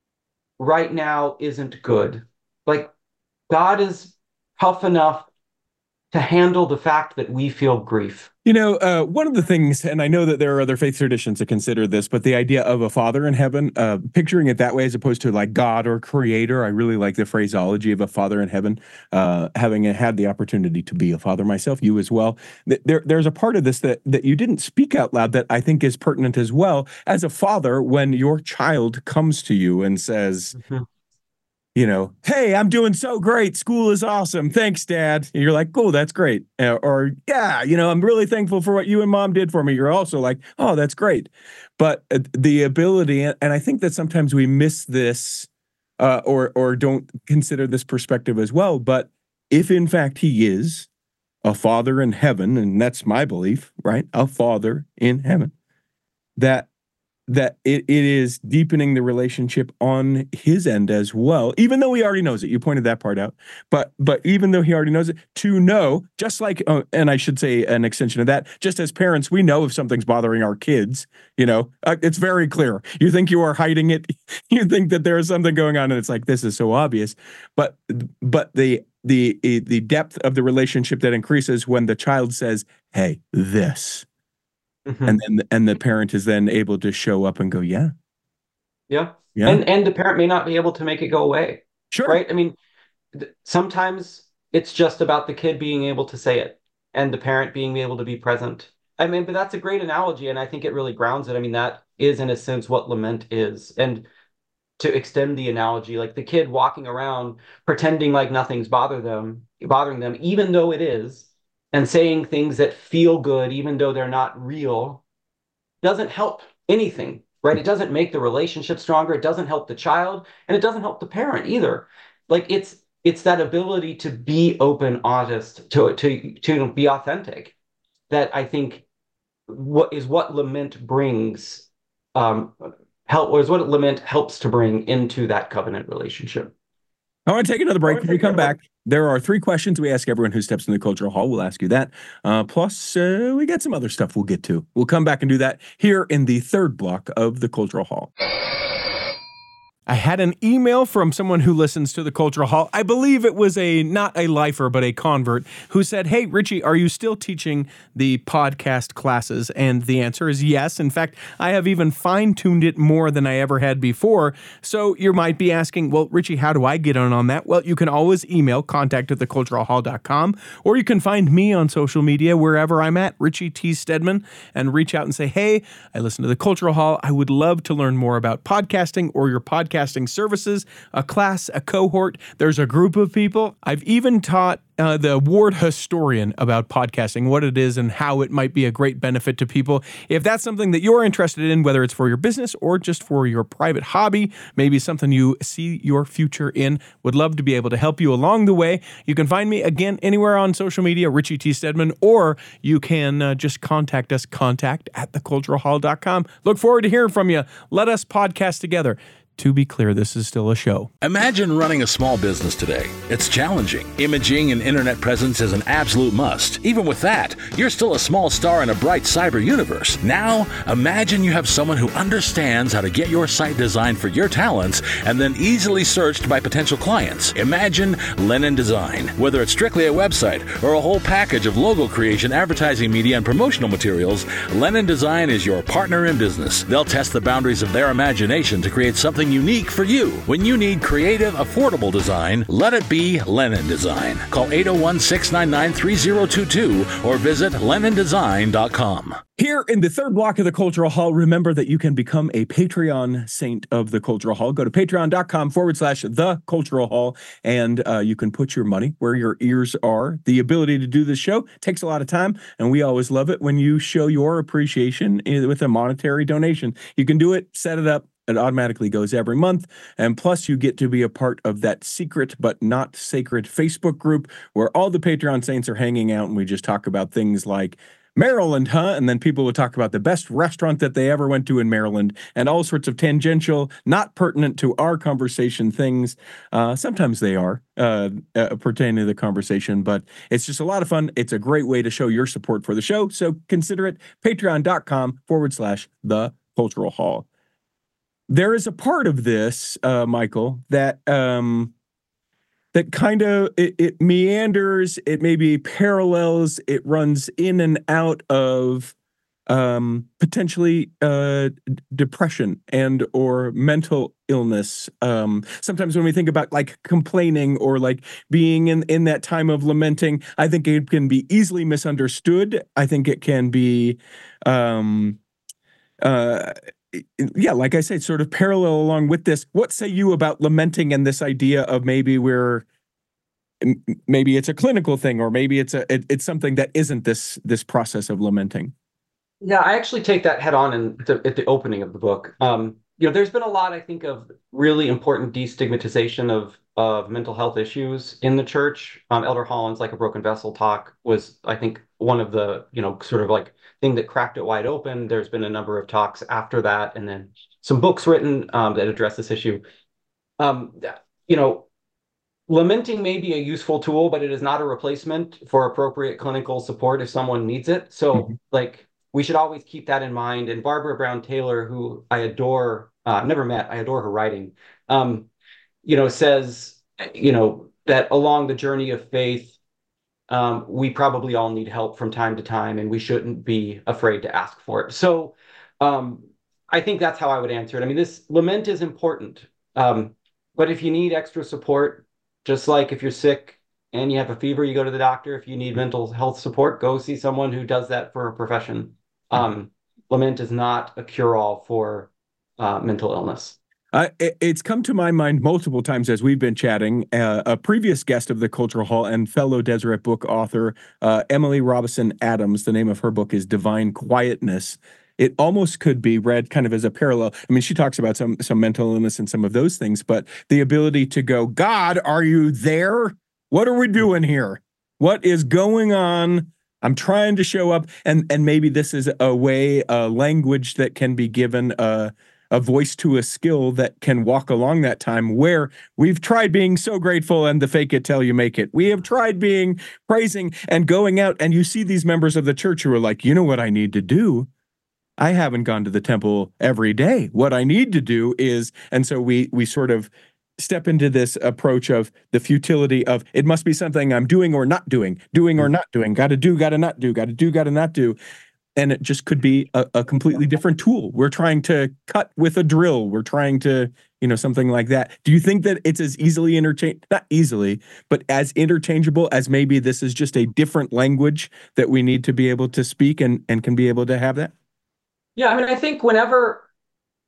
Right now isn't good. Like, God is tough enough to handle the fact that we feel grief. You know, uh, one of the things, and I know that there are other faith traditions that consider this, but the idea of a father in heaven, uh, picturing it that way as opposed to like God or creator, I really like the phraseology of a father in heaven, uh, having had the opportunity to be a father myself, you as well. There, there's a part of this that, that you didn't speak out loud that I think is pertinent as well. As a father, when your child comes to you and says, mm-hmm. you know, hey, I'm doing so great. School is awesome. Thanks, Dad. And you're like, cool, that's great. Uh, or, yeah, you know, I'm really thankful for what you and Mom did for me. You're also like, oh, that's great. But uh, the ability, and I think that sometimes we miss this uh, or or don't consider this perspective as well. But if, in fact, he is a father in heaven, and that's my belief, right? A father in heaven, that that it, it is deepening the relationship on his end as well, even though he already knows it. You pointed that part out. But but even though he already knows it, to know, just like, uh, and I should say an extension of that, just as parents, we know if something's bothering our kids, you know, uh, it's very clear. You think you are hiding it. You think that there is something going on, and it's like, this is so obvious. But but the the the depth of the relationship that increases when the child says, hey, this. Mm-hmm. And then and the parent is then able to show up and go, yeah. Yeah. Yeah. And and the parent may not be able to make it go away. Sure. Right? I mean, th- sometimes it's just about the kid being able to say it and the parent being able to be present. I mean, but that's a great analogy, and I think it really grounds it. I mean, that is in a sense what lament is. And to extend the analogy, like the kid walking around pretending like nothing's bother them, bothering them, even though it is, and saying things that feel good, even though they're not real, doesn't help anything, right? It doesn't make the relationship stronger. It doesn't help the child, and it doesn't help the parent either. Like it's it's that ability to be open, honest, to to to be authentic, that I think what is what lament brings, um, help, or is what lament helps to bring into that covenant relationship. I want to take another break. When we come back, there are three questions we ask everyone who steps in the Cultural Hall. We'll ask you that. Uh, plus, uh, we got some other stuff we'll get to. We'll come back and do that here in the third block of the Cultural Hall. I had an email from someone who listens to the Cultural Hall. I believe it was a, not a lifer, but a convert, who said, hey, Richie, are you still teaching the podcast classes? And the answer is yes. In fact, I have even fine-tuned it more than I ever had before. So you might be asking, well, Richie, how do I get in on that? Well, you can always email contact at the cultural hall dot com, or you can find me on social media wherever I'm at, Richie T. Stedman, and reach out and say, hey, I listen to the Cultural Hall. I would love to learn more about podcasting or your podcast podcasting services, a class, a cohort. There's a group of people. I've even taught uh, the award historian about podcasting, what it is and how it might be a great benefit to people. If that's something that you're interested in, whether it's for your business or just for your private hobby, maybe something you see your future in, would love to be able to help you along the way. You can find me again anywhere on social media, Richie T. Stedman, or you can uh, just contact us, contact at the cultural hall dot com. Look forward to hearing from you. Let us podcast together. To be clear, this is still a show. Imagine running a small business today. It's challenging. Imaging and internet presence is an absolute must. Even with that, you're still a small star in a bright cyber universe. Now, imagine you have someone who understands how to get your site designed for your talents and then easily searched by potential clients. Imagine Lennon Design. Whether it's strictly a website or a whole package of logo creation, advertising media, and promotional materials, Lennon Design is your partner in business. They'll test the boundaries of their imagination to create something unique for you. When you need creative, affordable design, let it be Lennon Design. Call eight oh one, six nine nine, three oh two two or visit lennon design dot com. Here in the third block of the Cultural Hall, remember that you can become a Patreon saint of the Cultural Hall. Go to patreon.com forward slash the Cultural Hall, and uh, you can put your money where your ears are. The ability to do this show takes a lot of time, and we always love it when you show your appreciation with a monetary donation. You can do it, set it up. It automatically goes every month. And plus, you get to be a part of that secret but not sacred Facebook group where all the Patreon saints are hanging out, and we just talk about things like Maryland, huh? And then people would talk about the best restaurant that they ever went to in Maryland and all sorts of tangential, not pertinent to our conversation things. Uh, sometimes they are uh, uh, pertaining to the conversation, but it's just a lot of fun. It's a great way to show your support for the show. So consider it patreon.com forward slash the Cultural Hall. There is a part of this, uh, Michael, that um, that kind of it, it meanders, it maybe parallels, it runs in and out of um, potentially uh, depression and or mental illness. Um, sometimes when we think about like complaining or like being in, in that time of lamenting, I think it can be easily misunderstood. I think it can be um, uh, yeah, like I said, sort of parallel along with this. What say you about lamenting and this idea of maybe we're, maybe it's a clinical thing, or maybe it's a it, it's something that isn't this this process of lamenting? Yeah, I actually take that head on in the, at the opening of the book. Um, you know, there's been a lot, I think, of really important destigmatization of of mental health issues in the church. Um, Elder Holland's Like a Broken Vessel talk was, I think, one of the, you know, sort of like thing that cracked it wide open. There's been a number of talks after that, and then some books written um, that address this issue. Um, you know, lamenting may be a useful tool, but it is not a replacement for appropriate clinical support if someone needs it. So, mm-hmm. like, we should always keep that in mind. And Barbara Brown Taylor, who I adore, uh, never met, I adore her writing, um, you know, says, you know, that along the journey of faith, um, we probably all need help from time to time, and we shouldn't be afraid to ask for it. So um, I think that's how I would answer it. I mean, this lament is important, um, but if you need extra support, just like if you're sick and you have a fever, you go to the doctor. If you need mental health support, go see someone who does that for a profession. Um, lament is not a cure-all for uh, mental illness. Uh, it, it's come to my mind multiple times as we've been chatting. Uh, a previous guest of the Cultural Hall and fellow Deseret book author, uh, Emily Robison Adams, the name of her book is Divine Quietness. It almost could be read kind of as a parallel. I mean, she talks about some some mental illness and some of those things, but the ability to go, God, are you there? What are we doing here? What is going on? I'm trying to show up. And and maybe this is a way, a language that can be given a, a voice to a skill that can walk along that time where we've tried being so grateful and the fake it till you make it. We have tried being praising and going out, and you see these members of the church who are like, you know what I need to do? I haven't gone to the temple every day. What I need to do is, and so we we sort of step into this approach of the futility of it must be something I'm doing or not doing, doing or not doing, got to do, got to not do, got to do, got to not do. And it just could be a, a completely different tool. We're trying to cut with a drill. We're trying to, you know, something like that. Do you think that it's as easily interchange, not easily, but as interchangeable as maybe this is just a different language that we need to be able to speak and, and can be able to have that? Yeah, I mean, I think whenever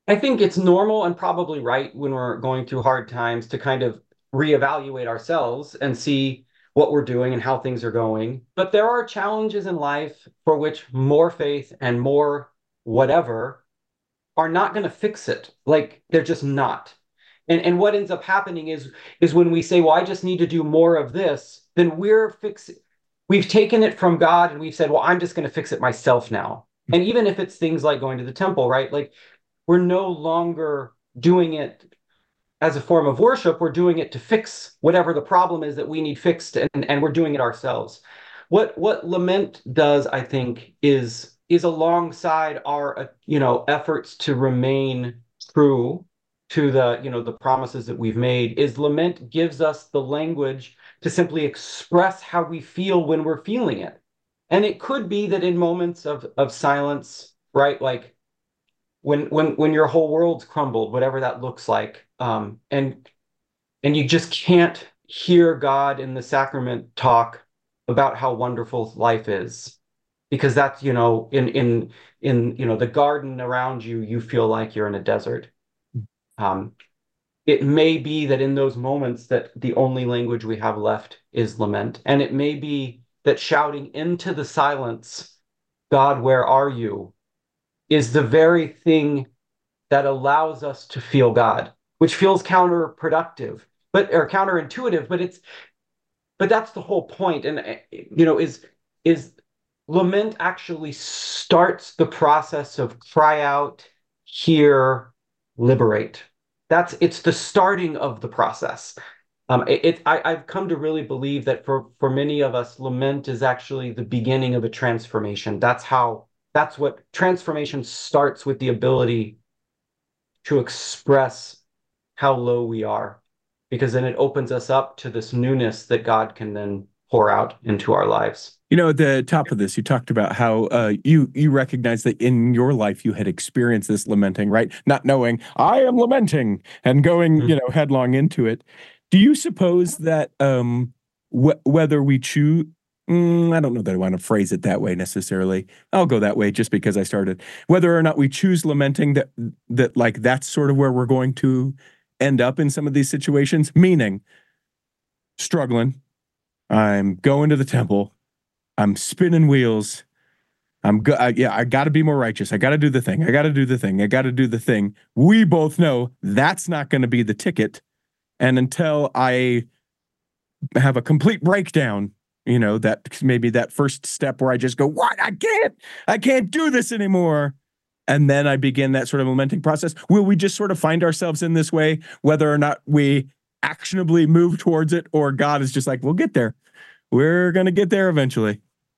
I think it's normal and probably right when we're going through hard times to kind of reevaluate ourselves and see what we're doing and how things are going. But there are challenges in life for which more faith and more whatever are not going to fix it. Like they're just not. And and what ends up happening is is when we say, well, I just need to do more of this, then we're fixing we've taken it from God and we've said, well, I'm just going to fix it myself now. And even if it's things like going to the temple, right? Like we're no longer doing it as a form of worship. We're doing it to fix whatever the problem is that we need fixed, and, and we're doing it ourselves. What what lament does, I think, is is alongside our uh, you know efforts to remain true to the you know the promises that we've made, is lament gives us the language to simply express how we feel when we're feeling it. And it could be that in moments of of silence, right, like when when when your whole world's crumbled, whatever that looks like, um, and and you just can't hear God in the sacrament talk about how wonderful life is, because that's you know in in in you know the garden around you, you feel like you're in a desert. Um, it may be that in those moments that the only language we have left is lament, and it may be that shouting into the silence, "God, where are you?" is the very thing that allows us to feel God, which feels counterproductive, but or counterintuitive, but it's but that's the whole point. And you know, is is lament actually starts the process of cry out, hear, liberate. That's it's the starting of the process. Um, it, it I, I've come to really believe that for for many of us, lament is actually the beginning of a transformation. That's how that's what transformation starts, with the ability to express how low we are, because then it opens us up to this newness that God can then pour out into our lives. You know, at the top of this, you talked about how uh, you you recognize that in your life you had experienced this lamenting, right? Not knowing I am lamenting and going, mm-hmm. you know, headlong into it. Do you suppose that um, wh- whether we choose, mm, I don't know that I want to phrase it that way necessarily. I'll go that way just because I started. Whether or not we choose lamenting, that that like that's sort of where we're going to end up in some of these situations. Meaning, struggling, I'm going to the temple. I'm spinning wheels. I'm go- I, yeah, I got to be more righteous. I got to do the thing. I got to do the thing. I got to do the thing. We both know that's not going to be the ticket. And until I have a complete breakdown, you know, that maybe that first step where I just go, what? I can't, I can't do this anymore. And then I begin that sort of lamenting process. Will we just sort of find ourselves in this way, whether or not we actionably move towards it, or God is just like, we'll get there. We're going to get there eventually.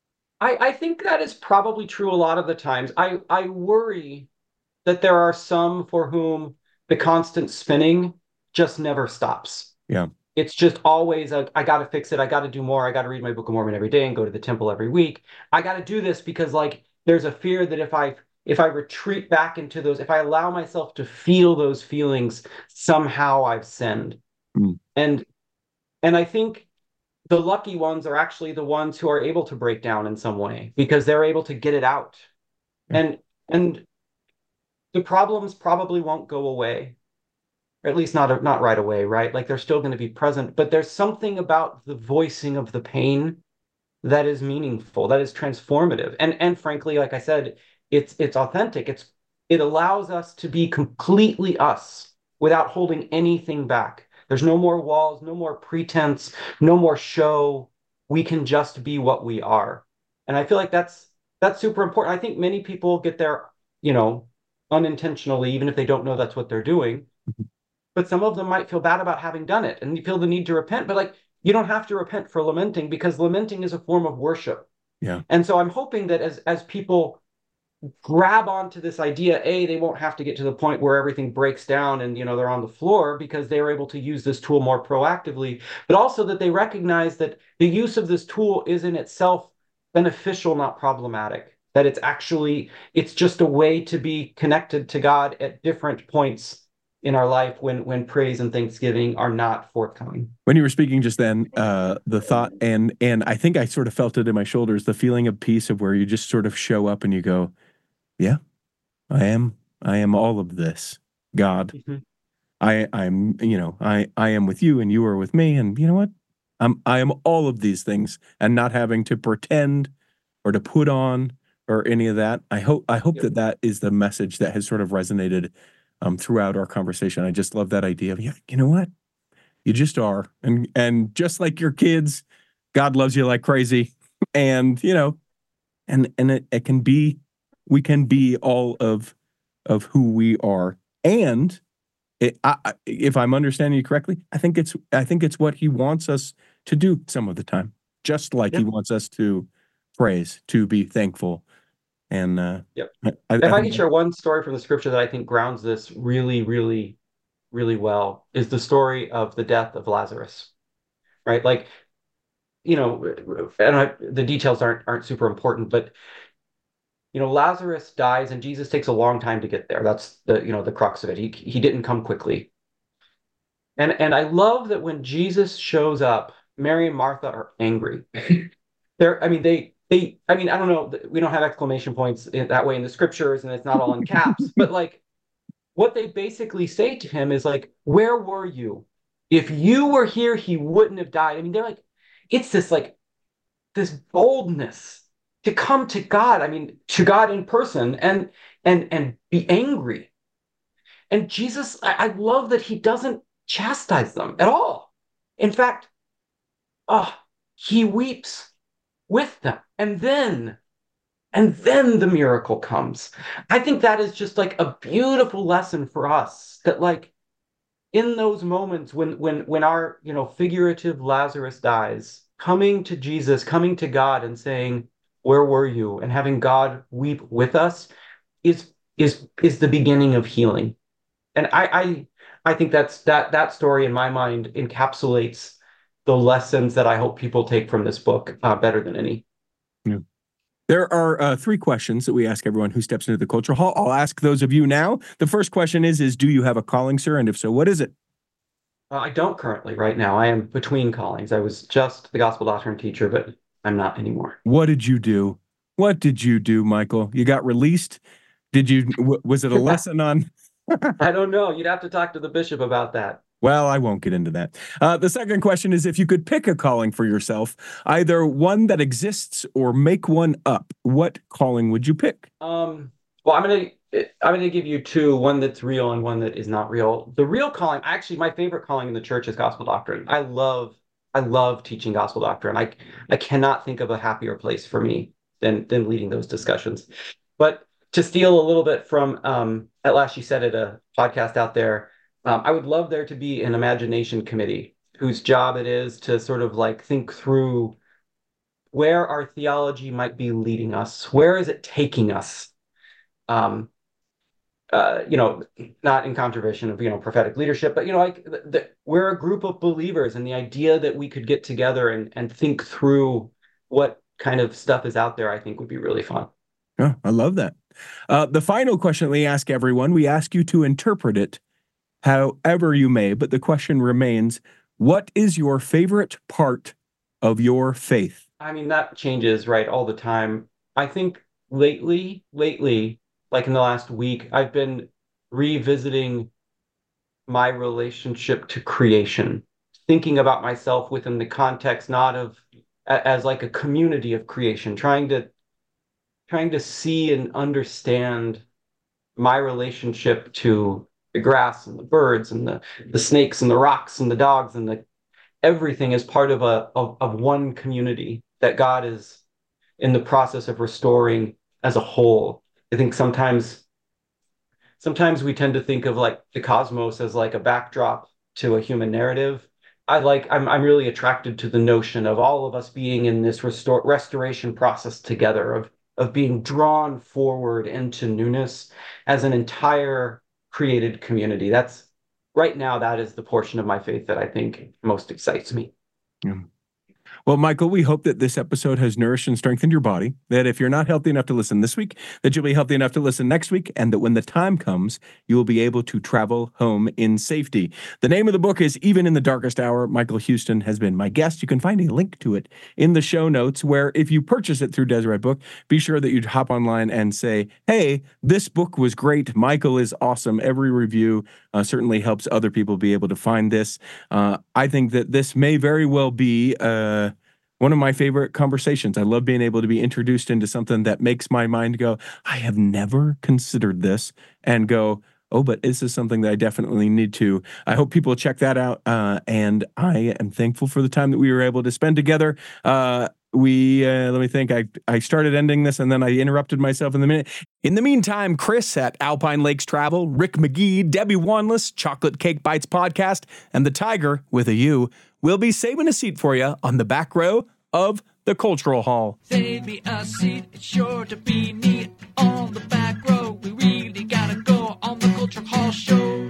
I, I think that is probably true a lot of the times. I, I worry that there are some for whom the constant spinning just never stops. Yeah. It's just always, a, I got to fix it. I got to do more. I got to read my Book of Mormon every day and go to the temple every week. I got to do this because like there's a fear that if I if I retreat back into those, if I allow myself to feel those feelings, somehow I've sinned. Mm. And and I think the lucky ones are actually the ones who are able to break down in some way, because they're able to get it out. Yeah. And and the problems probably won't go away, or at least not not right away, right? Like they're still going to be present, but there's something about the voicing of the pain that is meaningful, that is transformative. And and frankly, like I said, it's it's authentic. It's it allows us to be completely us without holding anything back. There's no more walls, no more pretense, no more show. We can just be what we are. And I feel like that's that's super important. I think many people get there, you know, unintentionally, even if they don't know that's what they're doing. But some of them might feel bad about having done it and you feel the need to repent. But like, you don't have to repent for lamenting, because lamenting is a form of worship. Yeah. And so I'm hoping that as as people grab onto this idea, A, they won't have to get to the point where everything breaks down and, you know, they're on the floor, because they're able to use this tool more proactively, but also that they recognize that the use of this tool is in itself beneficial, not problematic, that it's actually, it's just a way to be connected to God at different points in our life when when praise and thanksgiving are not forthcoming. When you were speaking just then, uh, the thought, and and I think I sort of felt it in my shoulders, the feeling of peace of where you just sort of show up and you go, yeah, I am I am all of this, God. Mhm. I, I'm, you know, I, I am with you and you are with me. And you know what? I'm, I am all of these things and not having to pretend or to put on or any of that. I hope, I hope Yep. that that is the message that has sort of resonated um, throughout our conversation. I just love that idea of, yeah, you know what? You just are. And, and just like your kids, God loves you like crazy. And, you know, and, and it, it can be, we can be all of, of who we are. And it, I, I- if I'm understanding you correctly, I think it's I think it's what he wants us to do some of the time, just like Yeah. he wants us to praise, to be thankful, and uh, Yep. I, I If I think can share one story from the scripture that I think grounds this really, really, really well, is the story of the death of Lazarus, right? Like, you know, and I, the details aren't aren't super important, but you know, Lazarus dies and Jesus takes a long time to get there. That's the, you know, the crux of it. He he didn't come quickly. And and I love that when Jesus shows up, Mary and Martha are angry. They're, I mean, they they I mean, I don't know, we don't have exclamation points in, that way in the scriptures, and it's not all in caps, but like what they basically say to him is like, "Where were you? If you were here, he wouldn't have died." I mean, they're like, it's this like this boldness to come to God. I mean, to God in person and and and be angry. And Jesus, I, I love that he doesn't chastise them at all. In fact, oh, he weeps with them. And then, and then the miracle comes. I think that is just like a beautiful lesson for us that like in those moments when when when our, you know, figurative Lazarus dies, coming to Jesus, coming to God and saying, "Where were you?" and having God weep with us is is is the beginning of healing. And I, I I think that's that that story in my mind encapsulates the lessons that I hope people take from this book uh, better than any. yeah. There are uh, three questions that we ask everyone who steps into the cultural hall. I'll ask those of you now. The first question is: Is do you have a calling, sir? And if so, what is it? Uh, I don't currently right now. I am between callings. I was just the gospel doctrine teacher, but I'm not anymore. What did you do? What did you do, Michael? You got released? Did you? W- was it a lesson on? I don't know. You'd have to talk to the bishop about that. Well, I won't get into that. Uh, the second question is if you could pick a calling for yourself, either one that exists or make one up, what calling would you pick? Um, well, I'm gonna I'm gonna give you two, one that's real and one that is not real. The real calling, actually, my favorite calling in the church is gospel doctrine. I love I love teaching gospel doctrine. I I cannot think of a happier place for me than than leading those discussions. But to steal a little bit from um, at last you said it, a podcast out there, um, I would love there to be an imagination committee whose job it is to sort of like think through where our theology might be leading us. Where is it taking us? Um, uh, you know, not in contravention of, you know, prophetic leadership, but, you know, like the, the, we're a group of believers, and the idea that we could get together and, and think through what kind of stuff is out there, I think would be really fun. Oh, I love that. Uh, the final question we ask everyone, we ask you to interpret it however you may, but the question remains, what is your favorite part of your faith? I mean, that changes, right, all the time. I think lately, lately, like in the last week, I've been revisiting my relationship to creation, thinking about myself within the context not of as like a community of creation, trying to trying to see and understand my relationship to the grass and the birds and the the snakes and the rocks and the dogs and the everything is part of a of, of one community that God is in the process of restoring as a whole. I think sometimes sometimes we tend to think of like the cosmos as like a backdrop to a human narrative. I like I'm I'm really attracted to the notion of all of us being in this restore restoration process together, of of being drawn forward into newness as an entire created community. That's right now that is the portion of my faith that I think most excites me. Yeah. Well, Michael, we hope that this episode has nourished and strengthened your body, that if you're not healthy enough to listen this week, that you'll be healthy enough to listen next week, and that when the time comes, you will be able to travel home in safety. The name of the book is Even in the Darkest Hour. Michael Houston has been my guest. You can find a link to it in the show notes, where if you purchase it through Deseret Book, be sure that you hop online and say, hey, this book was great. Michael is awesome. Every review uh, certainly helps other people be able to find this. Uh, I think that this may very well be uh, one of my favorite conversations. I love being able to be introduced into something that makes my mind go, I have never considered this, and go, oh, but this is something that I definitely need to. I hope people check that out. Uh, and I am thankful for the time that we were able to spend together. Uh, we, uh, let me think, I, I started ending this and then I interrupted myself in the minute. In the meantime, Chris at Alpine Lakes Travel, Rick McGee, Debbie Wanless, Chocolate Cake Bites Podcast, and the Tiger with a U will be saving a seat for you on the back row of the Cultural Hall. Save me a seat, it's sure to be neat on the back row. We really gotta go on the Cultural Hall show.